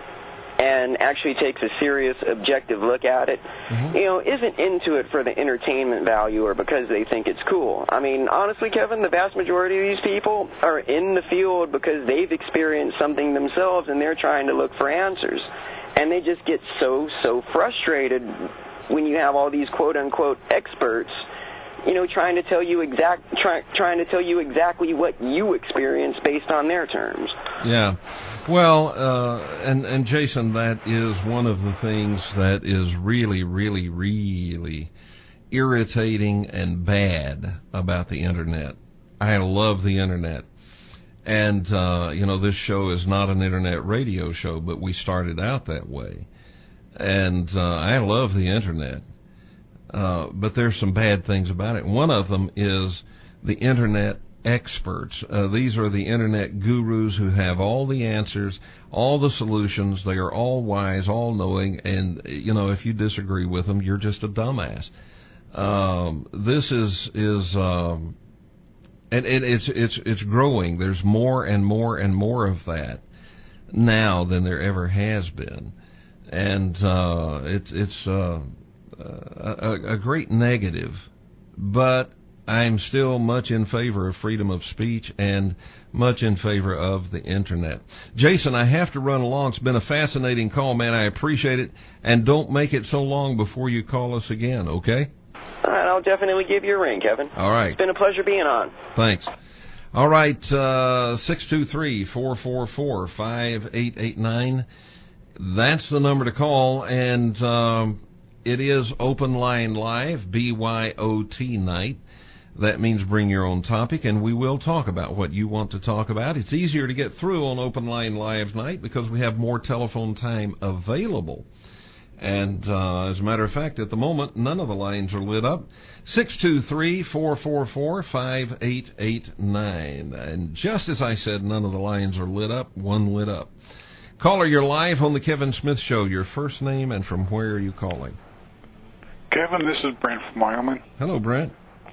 and actually takes a serious, objective look at it, mm-hmm. you know, isn't into it for the entertainment value or because they think it's cool. I mean, honestly, Kevin, the vast majority of these people are in the field because they've experienced something themselves and they're trying to look for answers. And they just get so, so frustrated when you have all these quote-unquote experts, you know, trying to tell you exact, try, trying to tell you exactly what you experienced based on their terms. Yeah, well, uh, and and Jason, that is one of the things that is really, really, really irritating and bad about the internet. I love the internet, and uh, you know, this show is not an internet radio show, but we started out that way, and uh, I love the internet. Uh, but there's some bad things about it. One of them is the internet experts. Uh, these are the internet gurus who have all the answers, all the solutions. They are all wise, all knowing, and, you know, if you disagree with them, you're just a dumbass. Um, this is, is, um, and, and it's, it's, it's growing. There's more and more and more of that now than there ever has been. And, uh, it's, it's, uh, Uh, a, a great negative, but I'm still much in favor of freedom of speech and much in favor of the internet. Jason, I have to run along. It's been a fascinating call, man. I appreciate it, and don't make it so long before you call us again, okay? All right, I'll definitely give you a ring, Kevin. All right. It's been a pleasure being on. Thanks. All right, uh, six two three, four four four, five eight eight nine. That's the number to call, and um, it is Open Line Live, B Y O T night. That means bring your own topic, and we will talk about what you want to talk about. It's easier to get through on Open Line Live night because we have more telephone time available. And uh, as a matter of fact, at the moment, none of the lines are lit up. six two three, four four four, five eight eight nine. And just as I said, none of the lines are lit up. One lit up. Caller, you're live on the Kevin Smith Show. Your first name and from where are you calling? Kevin, this is Brent from Wyoming. Hello, Brent.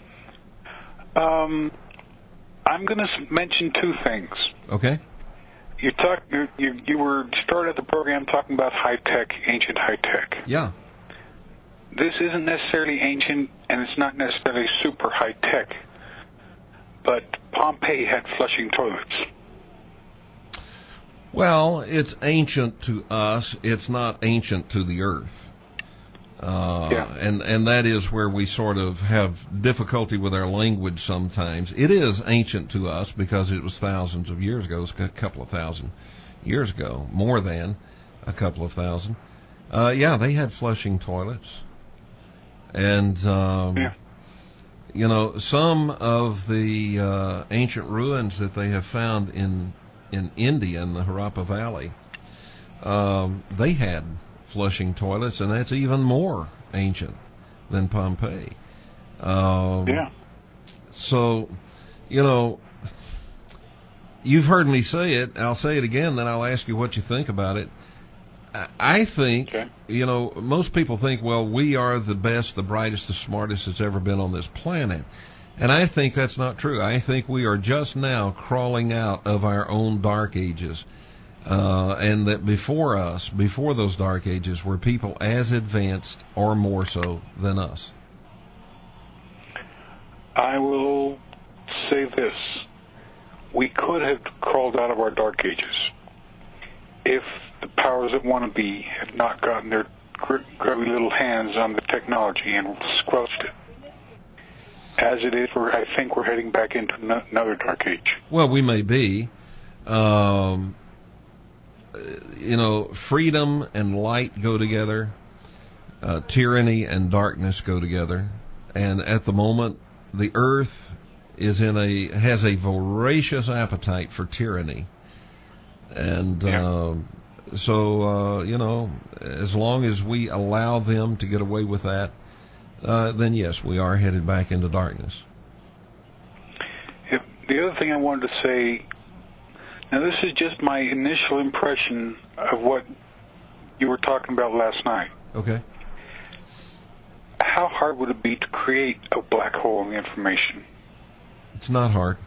Um, I'm going to mention two things. Okay. You talk. You, you you were started the program talking about high tech, ancient high tech. Yeah. This isn't necessarily ancient, and it's not necessarily super high tech. But Pompeii had flushing toilets. Well, it's ancient to us. It's not ancient to the earth. Uh, yeah. and, and that is where we sort of have difficulty with our language sometimes. It is ancient to us because it was thousands of years ago, it was a couple of thousand years ago, more than a couple of thousand. Uh, yeah, they had flushing toilets. And, um, yeah. you know, some of the uh, ancient ruins that they have found in, in India, in the Harappa Valley, um, they had flushing toilets, and that's even more ancient than Pompeii. Um, yeah. So, you know, you've heard me say it. I'll say it again, then I'll ask you what you think about it. I think, okay. you know, most people think, well, we are the best, the brightest, the smartest that's ever been on this planet. And I think that's not true. I think we are just now crawling out of our own dark ages. Uh, and that before us, before those dark ages, were people as advanced or more so than us. I will say this. We could have crawled out of our dark ages if the powers that want to be had not gotten their grubby little hands on the technology and squelched it. As it is, we're, I think we're heading back into another dark age. Well, we may be. Um... You know, freedom and light go together. Uh, tyranny and darkness go together. And at the moment, the earth is in a has a voracious appetite for tyranny. And yeah. uh, so, uh, you know, as long as we allow them to get away with that, uh, then yes, we are headed back into darkness. Yeah. The other thing I wanted to say. Now, this is just my initial impression of what you were talking about last night. Okay. How hard would it be to create a black hole in the information? It's not hard.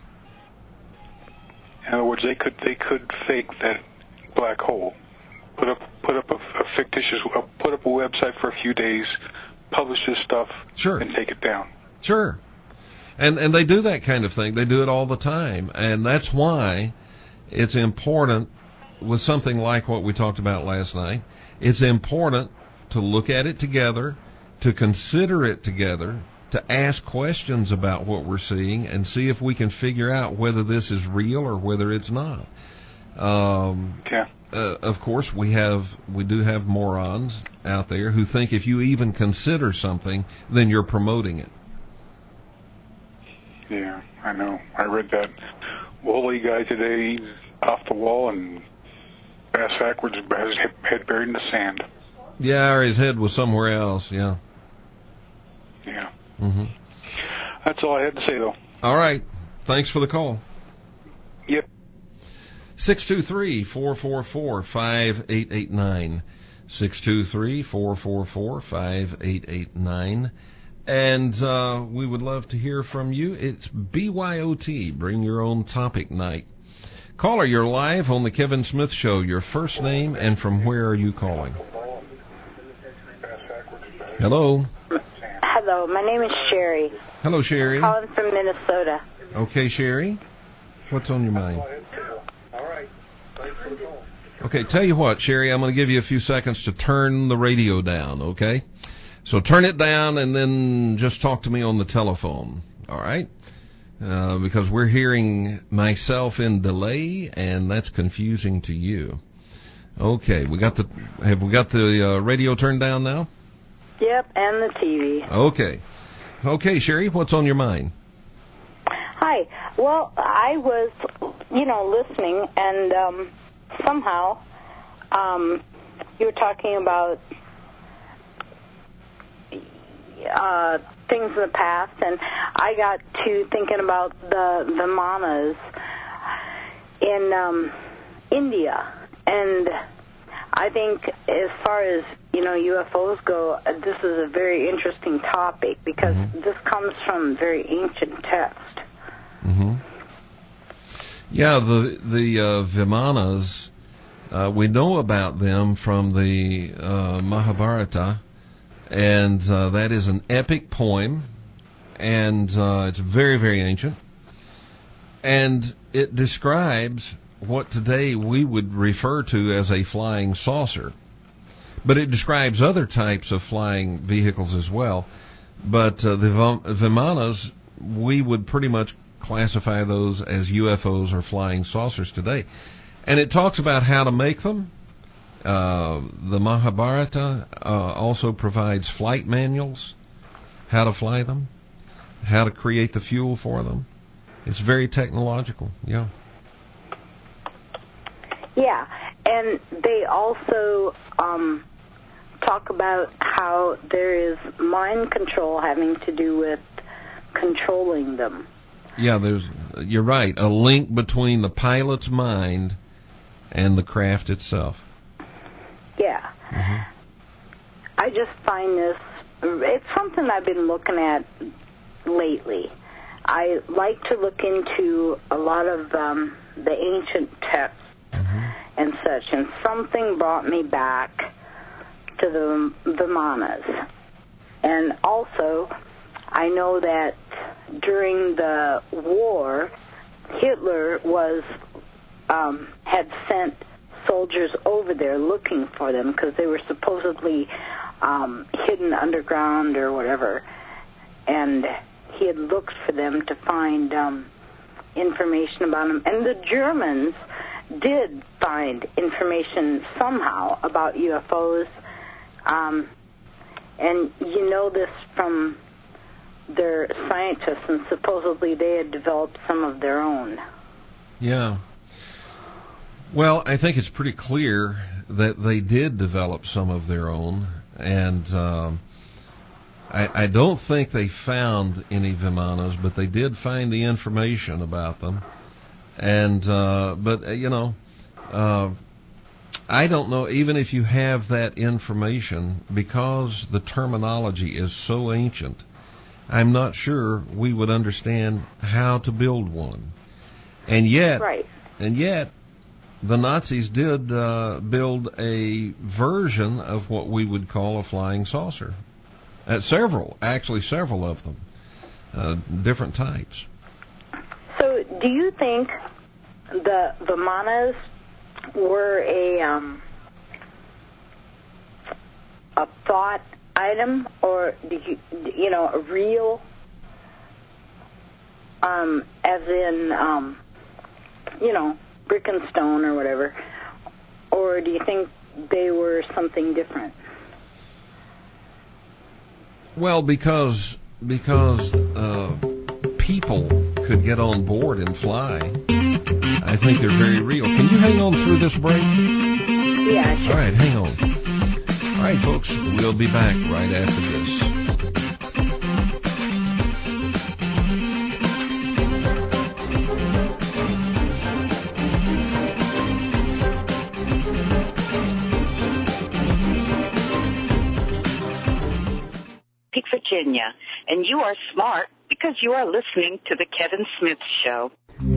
In other words, they could they could fake that black hole, put up put up a, a fictitious, uh, put up a website for a few days, publish this stuff, sure, and take it down. Sure. And and they do that kind of thing. They do it all the time, and that's why it's important with something like what we talked about last night. It's important to look at it together, to consider it together, to ask questions about what we're seeing and see if we can figure out whether this is real or whether it's not. Um, yeah. uh, of course, we have we do have morons out there who think if you even consider something, then you're promoting it. Yeah, I know. I read that woolly guy today off the wall and ass backwards, has his head buried in the sand. Yeah, or his head was somewhere else. Yeah. Yeah. Mm-hmm. That's all I had to say, though. All right. Thanks for the call. Yep. six two three, four four four, five eight eight nine. six two three, four four four, five eight eight nine. And uh, we would love to hear from you. It's B Y O T, Bring Your Own Topic Night. Caller, you're live on the Kevin Smith Show. Your first name and from where are you calling? Hello? Hello, my name is Sherry. Hello, Sherry. Calling from Minnesota. Okay, Sherry. What's on your mind? Okay, tell you what, Sherry, I'm going to give you a few seconds to turn the radio down, okay? So turn it down and then just talk to me on the telephone, all right? Uh, because we're hearing myself in delay, and that's confusing to you. Okay, we got the have we got the uh, radio turned down now? Yep, and the T V. Okay. Okay, Sherry, what's on your mind? Hi. Well, I was, you know, listening, and um, somehow um, you were talking about uh, things in the past, and I got to thinking about the Vimanas in um, India, and I think as far as, you know, U F Os go, uh, this is a very interesting topic because mm-hmm. this comes from very ancient text. Mm-hmm. Yeah, the the uh, Vimanas, uh, we know about them from the uh, Mahabharata, and uh, that is an epic poem, and uh, it's very, very ancient, and it describes what today we would refer to as a flying saucer, but it describes other types of flying vehicles as well. But uh, the Vimanas, we would pretty much classify those as U F Os or flying saucers today. And it talks about how to make them. Uh, the Mahabharata uh, also provides flight manuals, how to fly them, how to create the fuel for them. It's very technological, yeah. Yeah, and they also um, talk about how there is mind control having to do with controlling them. Yeah, there's. You're right. A link between the pilot's mind and the craft itself. Yeah. Mm-hmm. I just find this, it's something I've been looking at lately. I like to look into a lot of um, the ancient texts mm-hmm. and such, and something brought me back to the Vimanas. And also, I know that during the war, Hitler was um, had sent soldiers over there looking for them because they were supposedly um, hidden underground or whatever, and he had looked for them to find um, information about them. And the Germans did find information somehow about U F Os, um, and you know this from their scientists, and supposedly they had developed some of their own. Yeah. Well, I think it's pretty clear that they did develop some of their own, and um, I, I don't think they found any Vimanas, but they did find the information about them. And uh, but uh, you know, uh, I don't know, even if you have that information, because the terminology is so ancient, I'm not sure we would understand how to build one. And yet, right. and yet, the Nazis did uh, build a version of what we would call a flying saucer. Uh, several, actually several of them, uh, different types. So, do you think the Vimanas were a um, a thought item, or did you, you know, a real, um, as in, um, you know, brick and stone or whatever, or do you think they were something different? Well, because because uh, people could get on board and fly, I think they're very real. Can you hang on through this break? Yeah, sure. All right, hang on. All right, folks, we'll be back right after this. Virginia, and you are smart because you are listening to the Kevin Smith Show.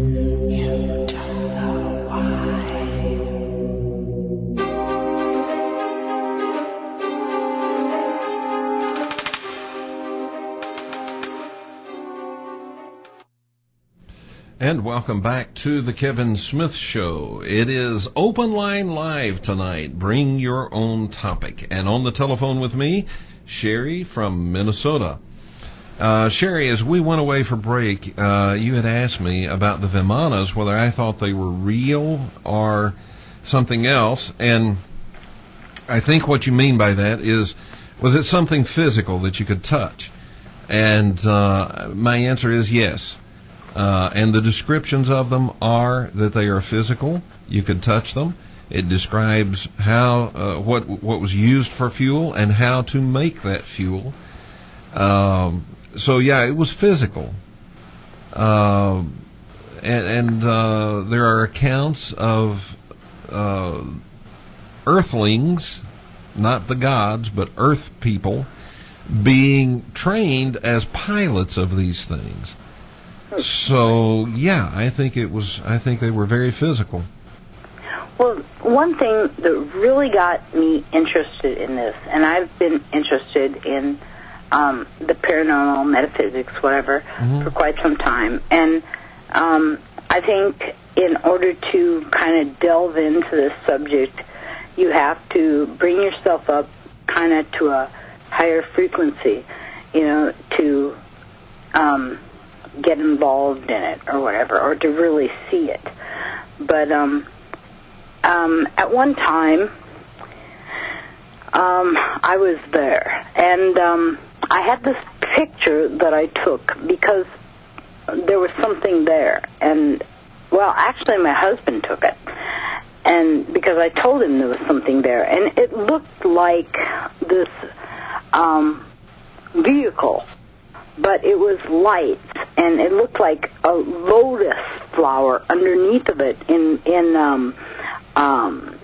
And welcome back to the Kevin Smith Show. It is Open Line Live tonight. Bring your own topic. And on the telephone with me, Sherry from Minnesota. Uh, Sherry, as we went away for break, uh, you had asked me about the Vimanas, whether I thought they were real or something else. And I think what you mean by that is, was it something physical that you could touch? And uh, my answer is yes. Uh, and the descriptions of them are that they are physical. You could touch them. It describes how uh, what what was used for fuel and how to make that fuel. Um, so yeah, it was physical. Uh, and and uh, there are accounts of uh, earthlings, not the gods, but earth people, being trained as pilots of these things. So yeah, I think it was. I think they were very physical. Well, one thing that really got me interested in this, and I've been interested in um, the paranormal, metaphysics, whatever, mm-hmm. for quite some time, and um, I think in order to kind of delve into this subject, you have to bring yourself up kind of to a higher frequency, you know, to um, get involved in it or whatever, or to really see it. But um, um, at one time, um, I was there, and um, I had this picture that I took because there was something there, and, well, actually my husband took it, and because I told him there was something there, and it looked like this um, vehicle, but it was light, and it looked like a lotus flower underneath of it in in um, um,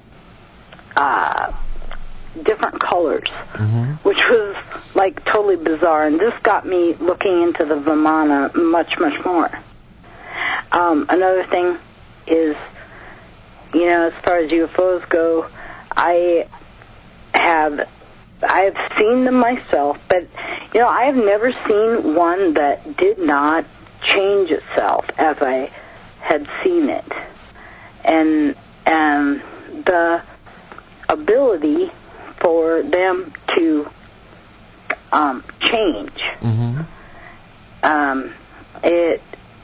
uh, different colors, mm-hmm. which was like totally bizarre, and this got me looking into the Vimana much, much more. Um, another thing is, you know, as far as U F Os go, I have I have seen them myself, but, you know, I have never seen one that did not change itself as I had seen it. And and the ability for them to um, change, mm-hmm. um, it,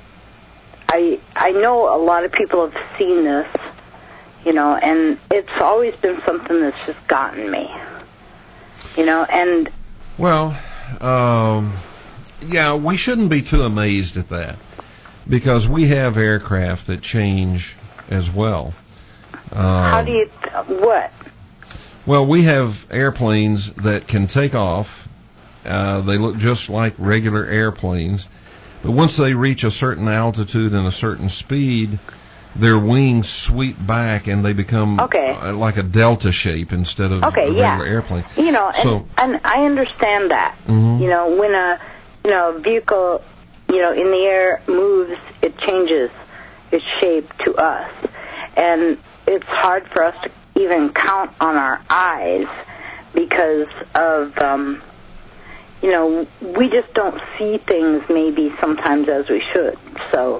I I know a lot of people have seen this, you know, and it's always been something that's just gotten me. You know, and... Well, um, yeah, we shouldn't be too amazed at that, because we have aircraft that change as well. Um, How do you... Th- what? Well, we have airplanes that can take off. Uh, they look just like regular airplanes, but once they reach a certain altitude and a certain speed, their wings sweep back and they become okay. uh, like a delta shape instead of okay, a regular yeah. airplane. You know, so, and, and I understand that. Mm-hmm. You know, when a you know vehicle, you know, in the air moves, it changes its shape to us, and it's hard for us to even count on our eyes because of um, you know, we just don't see things maybe sometimes as we should. So.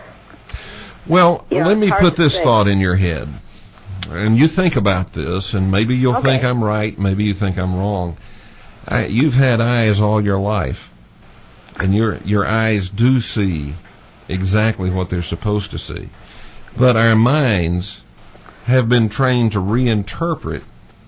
Well, you know, let me put this say. thought in your head, and you think about this, and maybe you'll okay. think I'm right, maybe you think I'm wrong. I, you've had eyes all your life, and your your eyes do see exactly what they're supposed to see. But our minds have been trained to reinterpret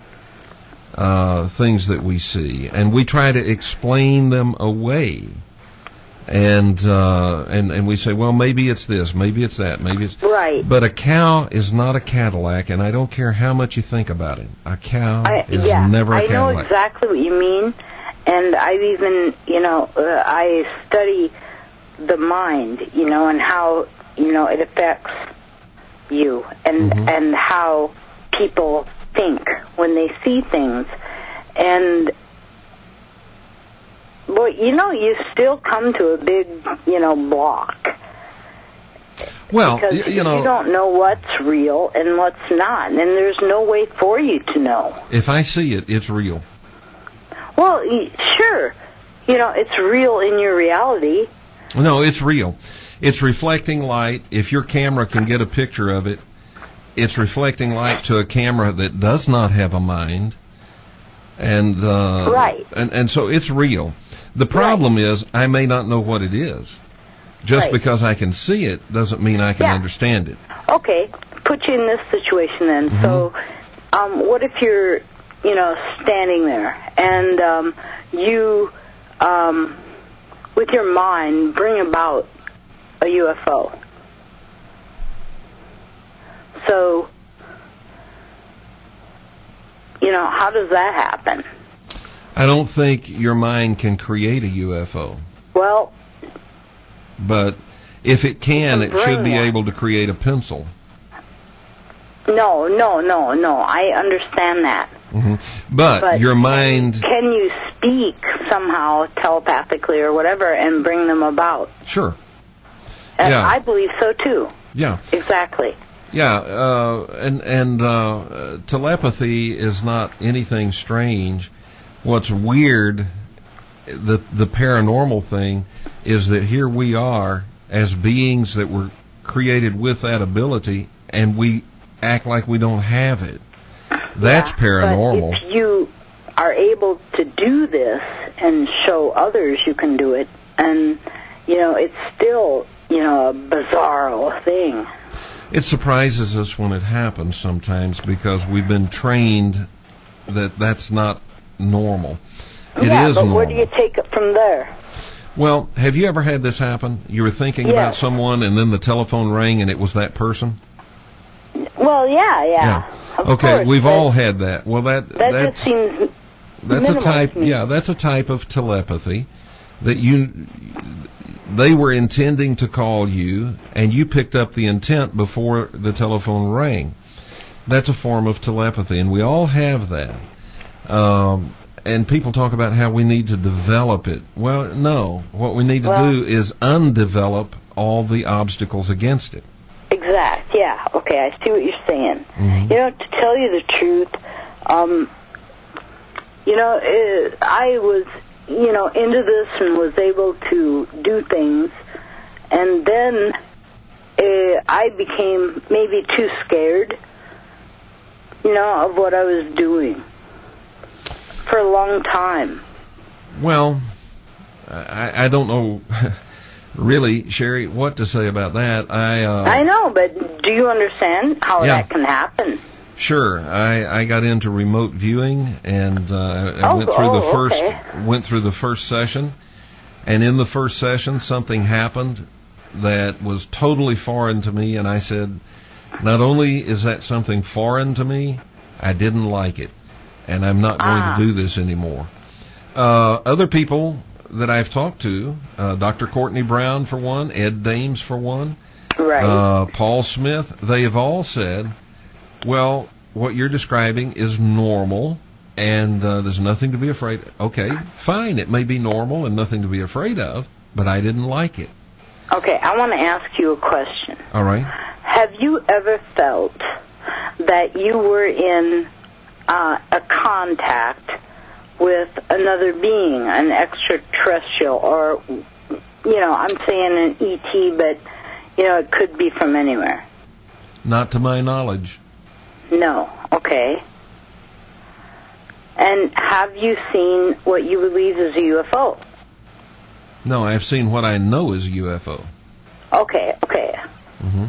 uh, things that we see, and we try to explain them away. And uh, and and we say, well, maybe it's this, maybe it's that, maybe it's right. But a cow is not a Cadillac, and I don't care how much you think about it. A cow I, is yeah, never a I Cadillac. I know exactly what you mean, and I've even, you know, uh, I study the mind, you know, and how, you know, it affects you, and mm-hmm. and how people think when they see things, and. Well, you know, you still come to a big, you know, block. Well, because you, you know, you don't know what's real and what's not, and there's no way for you to know. If I see it, it's real. Well, sure, you know, it's real in your reality. No, it's real. It's reflecting light. If your camera can get a picture of it, it's reflecting light to a camera that does not have a mind, and uh, right, and and so it's real. The problem right. is I may not know what it is. Just right. because I can see it doesn't mean I can yeah. understand it. Okay, put you in this situation then. Mm-hmm. So, um, what if you're, you know, standing there and um, you, um, with your mind, bring about a U F O? So, you know, how does that happen? I don't think your mind can create a U F O. Well, but if it can, it it should be one. able to create a pencil. No, no, no, no. I understand that. Mm-hmm. But, but your mind... Can you speak somehow telepathically or whatever and bring them about? Sure. And yeah. I believe so, too. Yeah. Exactly. Yeah, uh, and, and uh, telepathy is not anything strange. What's weird, the the paranormal thing, is that here we are as beings that were created with that ability, and we act like we don't have it. That's yeah, paranormal. But if you are able to do this and show others you can do it, and, you know, it's still, you know, a bizarro thing. It surprises us when it happens sometimes because we've been trained that that's not normal. It yeah, is but normal. Where do you take it from there? Well, have you ever had this happen? You were thinking yes. about someone and then the telephone rang and it was that person? Well, yeah, yeah. yeah. Of okay, course, we've all had that. Well, that that that's, just seems that's a type. to me. Yeah, that's a type of telepathy that you they were intending to call you, and you picked up the intent before the telephone rang. That's a form of telepathy, and we all have that. Um, and people talk about how we need to develop it. Well, no. What we need to well, do is undevelop all the obstacles against it. Exact. Yeah. Okay. I see what you're saying. Mm-hmm. You know, to tell you the truth, um, you know, it, I was, you know, into this and was able to do things, and then uh, I became maybe too scared, you know, of what I was doing for a long time. Well, I, I don't know. Really, Sherry, what to say about that? I uh, I know, but do you understand how yeah. that can happen? Sure. I, I got into remote viewing, and uh, I oh, went through oh, the first okay. went through the first session, and in the first session, something happened that was totally foreign to me, and I said, not only is that something foreign to me, I didn't like it, and I'm not going ah. to do this anymore. Uh, other people that I've talked to, uh, Doctor Courtney Brown for one, Ed Dames for one, right. uh, Paul Smith, they have all said, well, what you're describing is normal, and uh, there's nothing to be afraid of. Okay, fine, it may be normal and nothing to be afraid of, but I didn't like it. Okay, I want to ask you a question. All right. Have you ever felt that you were in uh, a contact with another being, an extraterrestrial, or, you know, I'm saying an E T, but, you know, it could be from anywhere? Not to my knowledge. No. Okay. And have you seen what you believe is a U F O? No, I've seen what I know is a U F O. Okay, okay. Mm-hmm.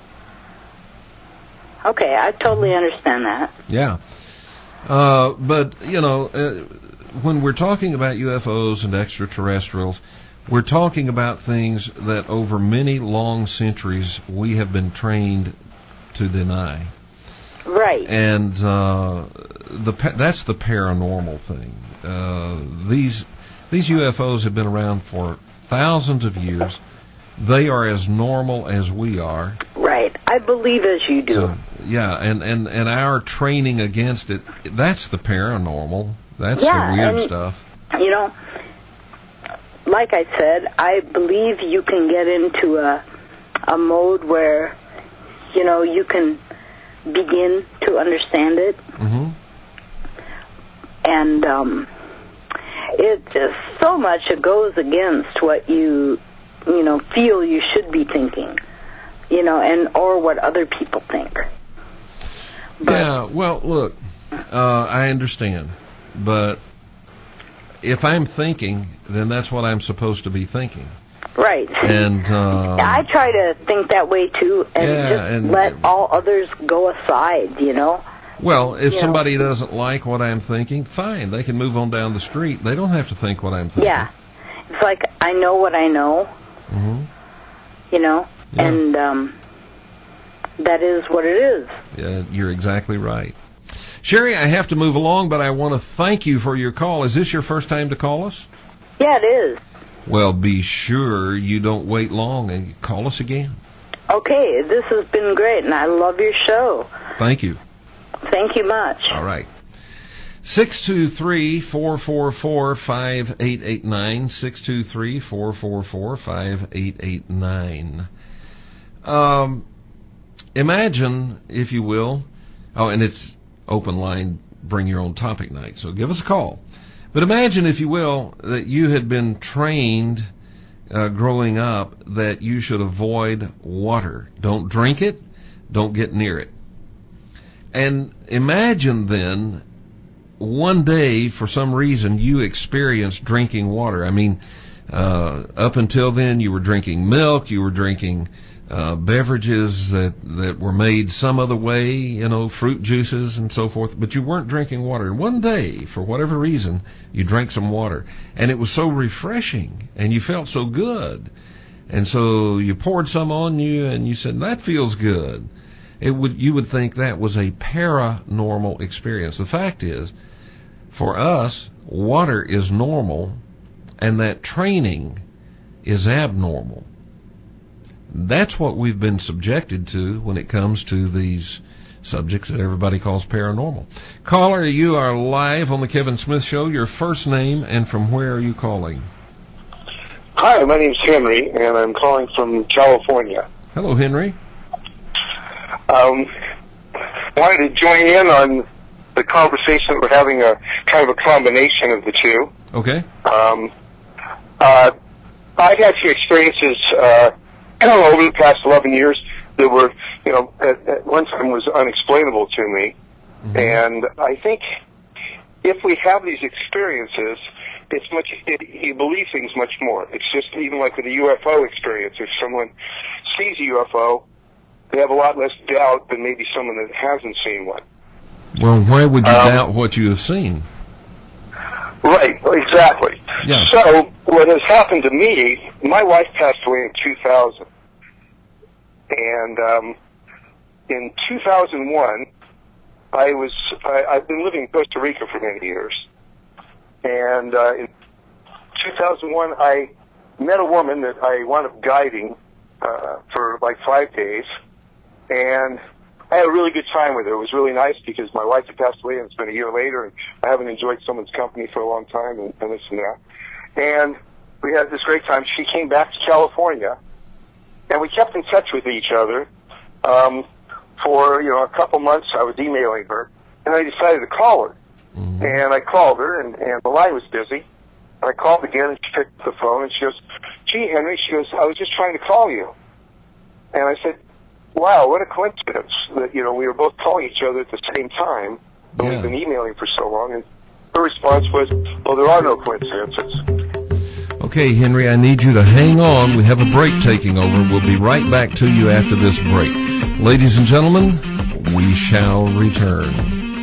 Okay, I totally understand that. Yeah. Uh, but, you know, uh, when we're talking about U F Os and extraterrestrials, we're talking about things that over many long centuries we have been trained to deny. Right. And uh, the that's the paranormal thing. Uh, these these U F Os have been around for thousands of years. They are as normal as we are. Right. I believe as you do. So, yeah, and, and, and our training against it, that's the paranormal. That's yeah, the weird and, stuff. You know, like I said, I believe you can get into a a mode where, you know, you can begin to understand it. Mm-hmm. And um, it just so much it goes against what you, you know, feel you should be thinking, you know, and or what other people think. But, yeah, well, look, uh, I understand, but if I'm thinking, then that's what I'm supposed to be thinking. Right. And uh, I try to think that way too, and yeah, just and, let all others go aside, you know. Well, if you somebody know. doesn't like what I'm thinking, fine, they can move on down the street. They don't have to think what I'm thinking. Yeah, it's like I know what I know, mm-hmm. you know, yeah. and um, that is what it is. Yeah, you're exactly right. Sherry, I have to move along, but I want to thank you for your call. Is this your first time to call us? Yeah, it is. Well, be sure you don't wait long and call us again. Okay, this has been great, and I love your show. Thank you. Thank you much. All right. six two three, four four four, five eight eight nine, six two three, four four four, five eight eight nine. Um, imagine, if you will, oh, and it's open line, bring your own topic night, so give us a call. But imagine, if you will, that you had been trained uh, growing up that you should avoid water. Don't drink it, don't get near it. And imagine then, one day, for some reason, you experienced drinking water. I mean, uh, up until then, you were drinking milk, you were drinking uh, beverages that, that were made some other way, you know, fruit juices and so forth, but you weren't drinking water. And one day, for whatever reason, you drank some water, and it was so refreshing, and you felt so good. And so you poured some on you, and you said, that feels good. It would, you would think that was a paranormal experience. The fact is, for us, water is normal, and that training is abnormal. That's what we've been subjected to when it comes to these subjects that everybody calls paranormal. Caller, you are live on the Kevin Smith Show. Your first name and from where are you calling? Hi, my name's Henry, and I'm calling from California. Hello, Henry. Um, wanted to join in on the conversation. We're having a kind of a combination of the two. Okay. Um, uh, I've had some experiences uh, over the past eleven years that were, you know, at, at one time was unexplainable to me. Mm-hmm. And I think if we have these experiences, it's much, it, you believe things much more. It's just even like with a U F O experience. If someone sees a U F O, they have a lot less doubt than maybe someone that hasn't seen one. Well, why would you um, doubt what you have seen? Right, exactly. Yeah. So what has happened to me, my wife passed away in two thousand. And um, in two thousand one, I was, I, I've been living in Costa Rica for many years. And uh, in two thousand one, I met a woman that I wound up guiding uh, for like five days. And I had a really good time with her. It was really nice because my wife had passed away and it's been a year later and I haven't enjoyed someone's company for a long time and, and this and that. And we had this great time. She came back to California and we kept in touch with each other. Um, for, you know, a couple months I was emailing her and I decided to call her. Mm-hmm. And I called her and, and the line was busy. And I called again and she picked up the phone and she goes, gee, Henry, she goes, I was just trying to call you. And I said, wow, what a coincidence that, you know, we were both calling each other at the same time, but yeah. we've been emailing for so long. And her response was, well, there are no coincidences. Okay, Henry, I need you to hang on. We have a break taking over. We'll be right back to you after this break. Ladies and gentlemen, we shall return.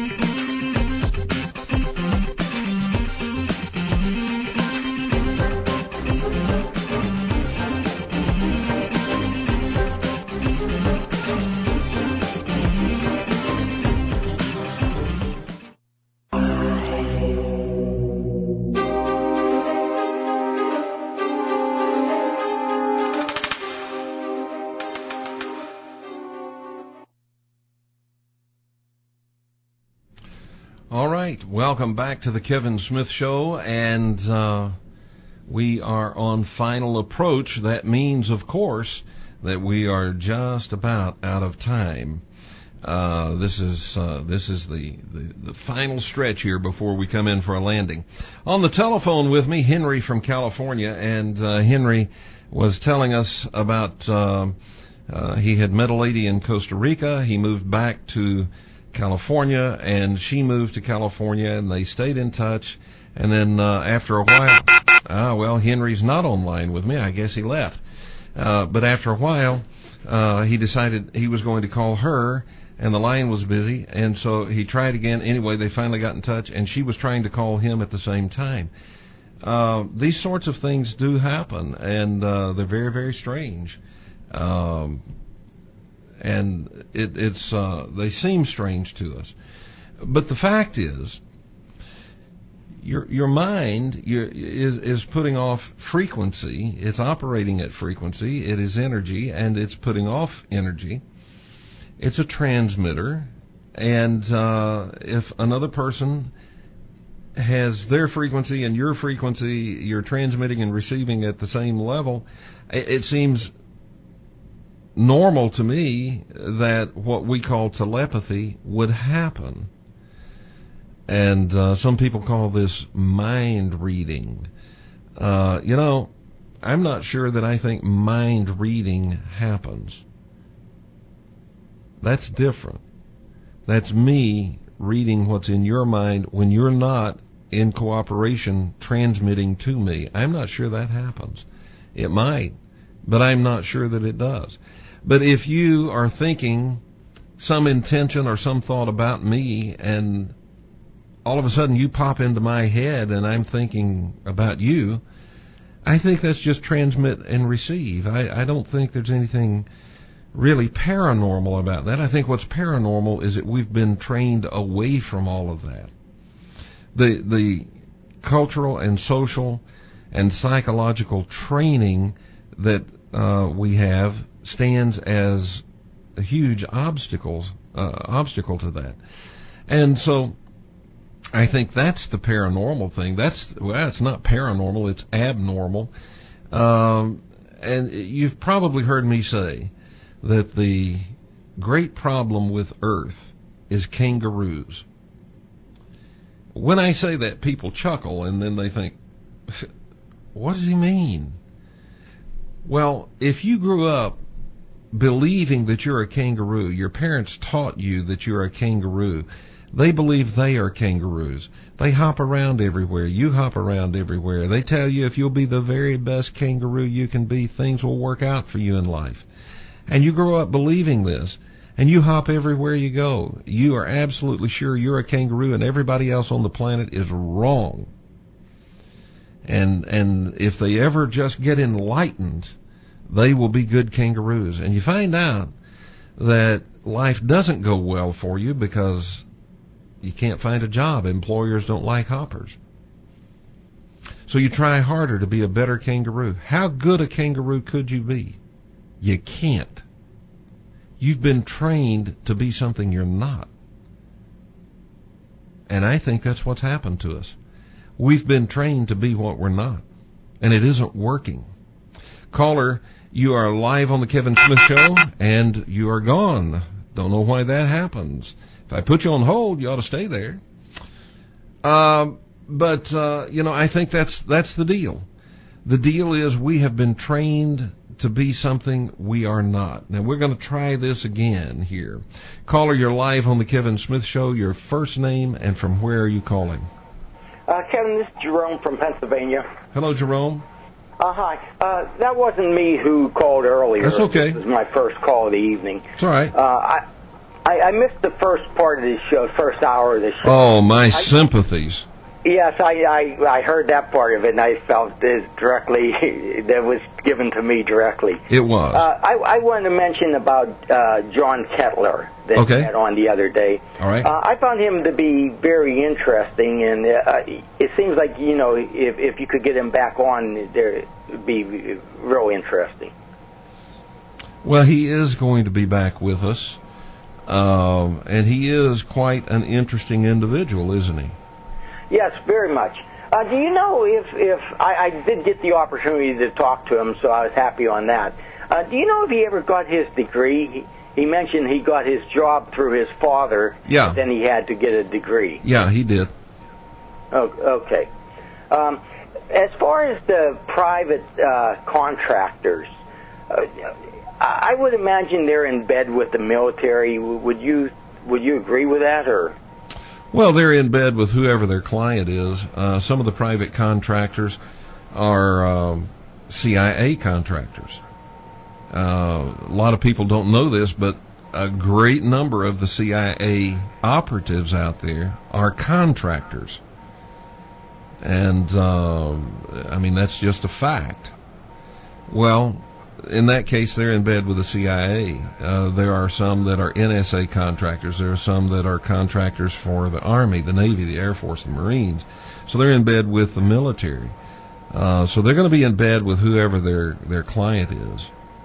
All right, welcome back to the Kevin Smith Show, and uh, we are on final approach. That means, of course, that we are just about out of time. Uh, this is uh, this is the, the, the final stretch here before we come in for a landing. On the telephone with me, Henry from California, and uh, Henry was telling us about uh, uh, he had met a lady in Costa Rica. He moved back to California, and she moved to California, and they stayed in touch. And then uh, after a while, ah, well, Henry's not online with me. I guess he left. Uh, but after a while, uh, he decided he was going to call her, and the line was busy, and so he tried again. Anyway, they finally got in touch, and she was trying to call him at the same time. Uh, these sorts of things do happen, and uh, they're very, very strange. Um, and it, it's uh, they seem strange to us. but the fact is, your your mind your, is is putting off frequency. It's operating at frequency. It is energy, and it's putting off energy. It's a transmitter, and uh, if another person has their frequency and your frequency, you're transmitting and receiving at the same level, it, it seems normal to me that what we call telepathy would happen. And uh, some people call this mind reading. Uh, you know, I'm not sure that I think mind reading happens. That's different. That's me reading what's in your mind when you're not in cooperation transmitting to me. I'm not sure that happens. It might, but I'm not sure that it does. But if you are thinking some intention or some thought about me, and all of a sudden you pop into my head and I'm thinking about you, I think that's just transmit and receive. I, I don't think there's anything really paranormal about that. I think what's paranormal is that we've been trained away from all of that. The the cultural and social and psychological training that uh, we have stands as a huge obstacle uh, obstacle to that. And so I think that's the paranormal thing. That's well, it's not paranormal; it's abnormal. Um, and you've probably heard me say that the great problem with Earth is kangaroos. When I say that, people chuckle, and then they think, "What does he mean?" Well, if you grew up believing that you're a kangaroo, your parents taught you that you're a kangaroo. They believe they are kangaroos. They hop around everywhere. You hop around everywhere. They tell you if you'll be the very best kangaroo you can be, things will work out for you in life. And you grow up believing this, and you hop everywhere you go. You are absolutely sure you're a kangaroo, and everybody else on the planet is wrong. And and if they ever just get enlightened, they will be good kangaroos. And you find out that life doesn't go well for you because you can't find a job. Employers don't like hoppers. So you try harder to be a better kangaroo. How good a kangaroo could you be? You can't. You've been trained to be something you're not. And I think that's what's happened to us. We've been trained to be what we're not. And it isn't working. Caller, you are live on the Kevin Smith Show, and you are gone. Don't know why that happens. If I put you on hold, you ought to stay there. Uh, but, uh, you know, I think that's that's the deal. The deal is we have been trained to be something we are not. Now, we're going to try this again here. Caller, you're live on the Kevin Smith Show. Your first name and from where are you calling? Uh, Kevin, this is Jerome from Pennsylvania. Hello, Jerome. Uh, hi. Uh, that wasn't me who called earlier. That's okay. This was my first call of the evening. It's all right. Uh, I, I I missed the first part of this show, first hour of this show. Oh, my I, sympathies. Yes, I, I I heard that part of it, and I felt it directly, that was given to me directly. It was. Uh, I, I wanted to mention about uh, John Kettler that okay. you had on the other day. All right. Uh, I found him to be very interesting, and uh, it seems like, you know, if, if you could get him back on, there it would be real interesting. Well, he is going to be back with us, um, and he is quite an interesting individual, isn't he? Yes, very much. Uh, do you know if, if I, I did get the opportunity to talk to him, so I was happy on that. Uh, do you know if he ever got his degree? He, he mentioned he got his job through his father, yeah. But then he had to get a degree. Yeah, he did. Oh, okay. Um, as far as the private uh, contractors, uh, I would imagine they're in bed with the military. Would you would you agree with that, or? Well, they're in bed with whoever their client is. Uh, some of the private contractors are um, C I A contractors. Uh, a lot of people don't know this, but a great number of the C I A operatives out there are contractors. And, uh, I mean, that's just a fact. Well, in that case, they're in bed with the C I A. Uh, there are some that are N S A contractors. There are some that are contractors for the Army, the Navy, the Air Force, the Marines. So they're in bed with the military. Uh, so they're going to be in bed with whoever their, their client is.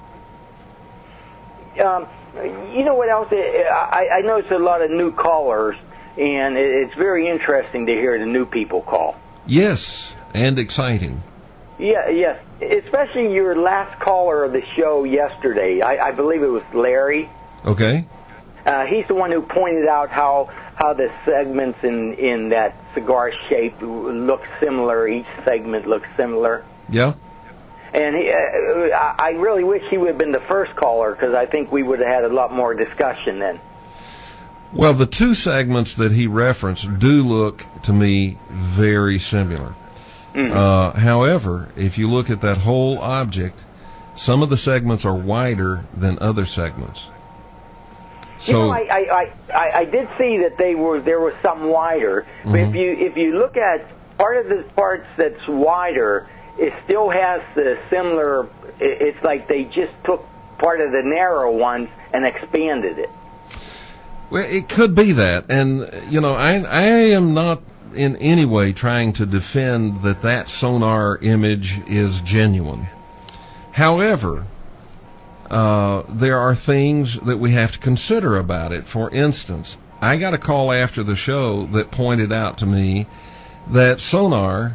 Um, you know what else? I, I noticed a lot of new callers, and it's very interesting to hear the new people call. Yes, and exciting. Yeah, yes. Especially your last caller of the show yesterday. I, I believe it was Larry. Okay. Uh, he's the one who pointed out how how the segments in, in that cigar shape look similar. Each segment looks similar. Yeah. And he, uh, I really wish he would have been the first caller, because I think we would have had a lot more discussion then. Well, the two segments that he referenced do look, to me, very similar. Mm-hmm. Uh, however, if you look at that whole object, some of the segments are wider than other segments. So, you know, I, I, I, I did see that they were there was some wider, but mm-hmm. if you if you look at part of the parts that's wider, it still has the similar. It's like they just took part of the narrow ones and expanded it. Well, it could be that, and you know, I I am not in any way trying to defend that that sonar image is genuine. However, uh, there are things that we have to consider about it. For instance, I got a call after the show that pointed out to me that sonar,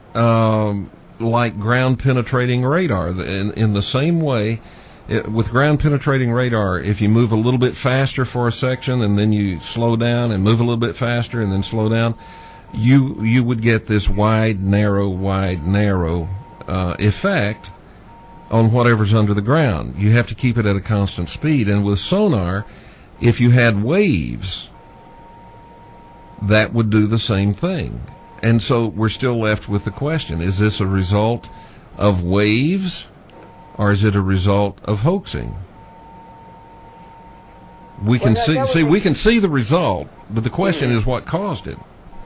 um, like ground penetrating radar, in, in the same way, it, with ground penetrating radar, if you move a little bit faster for a section and then you slow down and move a little bit faster and then slow down, you you would get this wide, narrow, wide, narrow uh, effect on whatever's under the ground. You have to keep it at a constant speed. And with sonar, if you had waves, that would do the same thing. And so we're still left with the question, is this a result of waves, or is it a result of hoaxing? We can well, that, see, that see, we can see the result, but the question mm-hmm. is what caused it.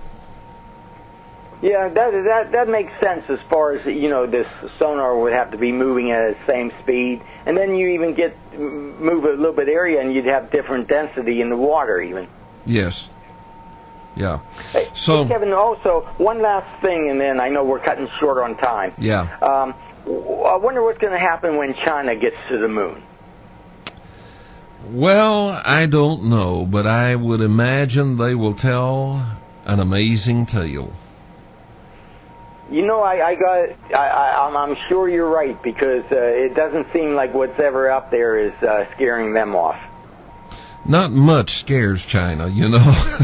Yeah, that that that makes sense as far as, you know, this sonar would have to be moving at the same speed, and then you even get move a little bit area, and you'd have different density in the water even. Yes. Yeah. Hey, so, hey Kevin, also one last thing, and then I know we're cutting short on time. Yeah. Um, I wonder what's going to happen when China gets to the moon. Well, I don't know, but I would imagine they will tell an amazing tale. You know, I, I got. I, I, I'm, I'm sure you're right, because uh, it doesn't seem like what's ever up there is uh, scaring them off. Not much scares China, you know.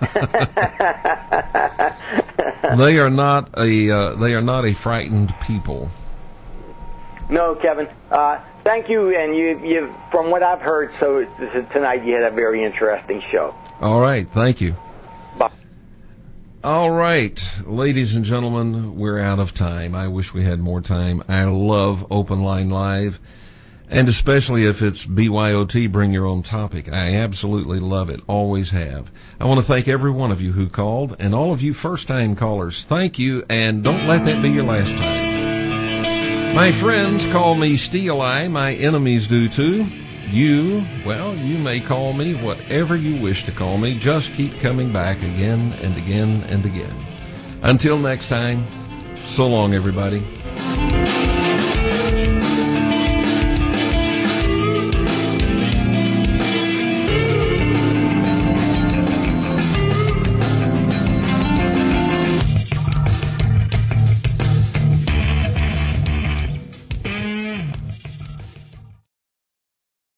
They are not a. Uh, they are not a frightened people. No, Kevin. Uh, thank you, and you. You, from what I've heard, so tonight you had a very interesting show. All right, thank you. Bye. All right, ladies and gentlemen, we're out of time. I wish we had more time. I love Open Line Live, and especially if it's B Y O T, bring your own topic. I absolutely love it, always have. I want to thank every one of you who called, and all of you first-time callers, thank you, and don't let that be your last time. My friends call me Steel Eye, my enemies do too. You, well, you may call me whatever you wish to call me. Just keep coming back again and again and again. Until next time, so long, everybody.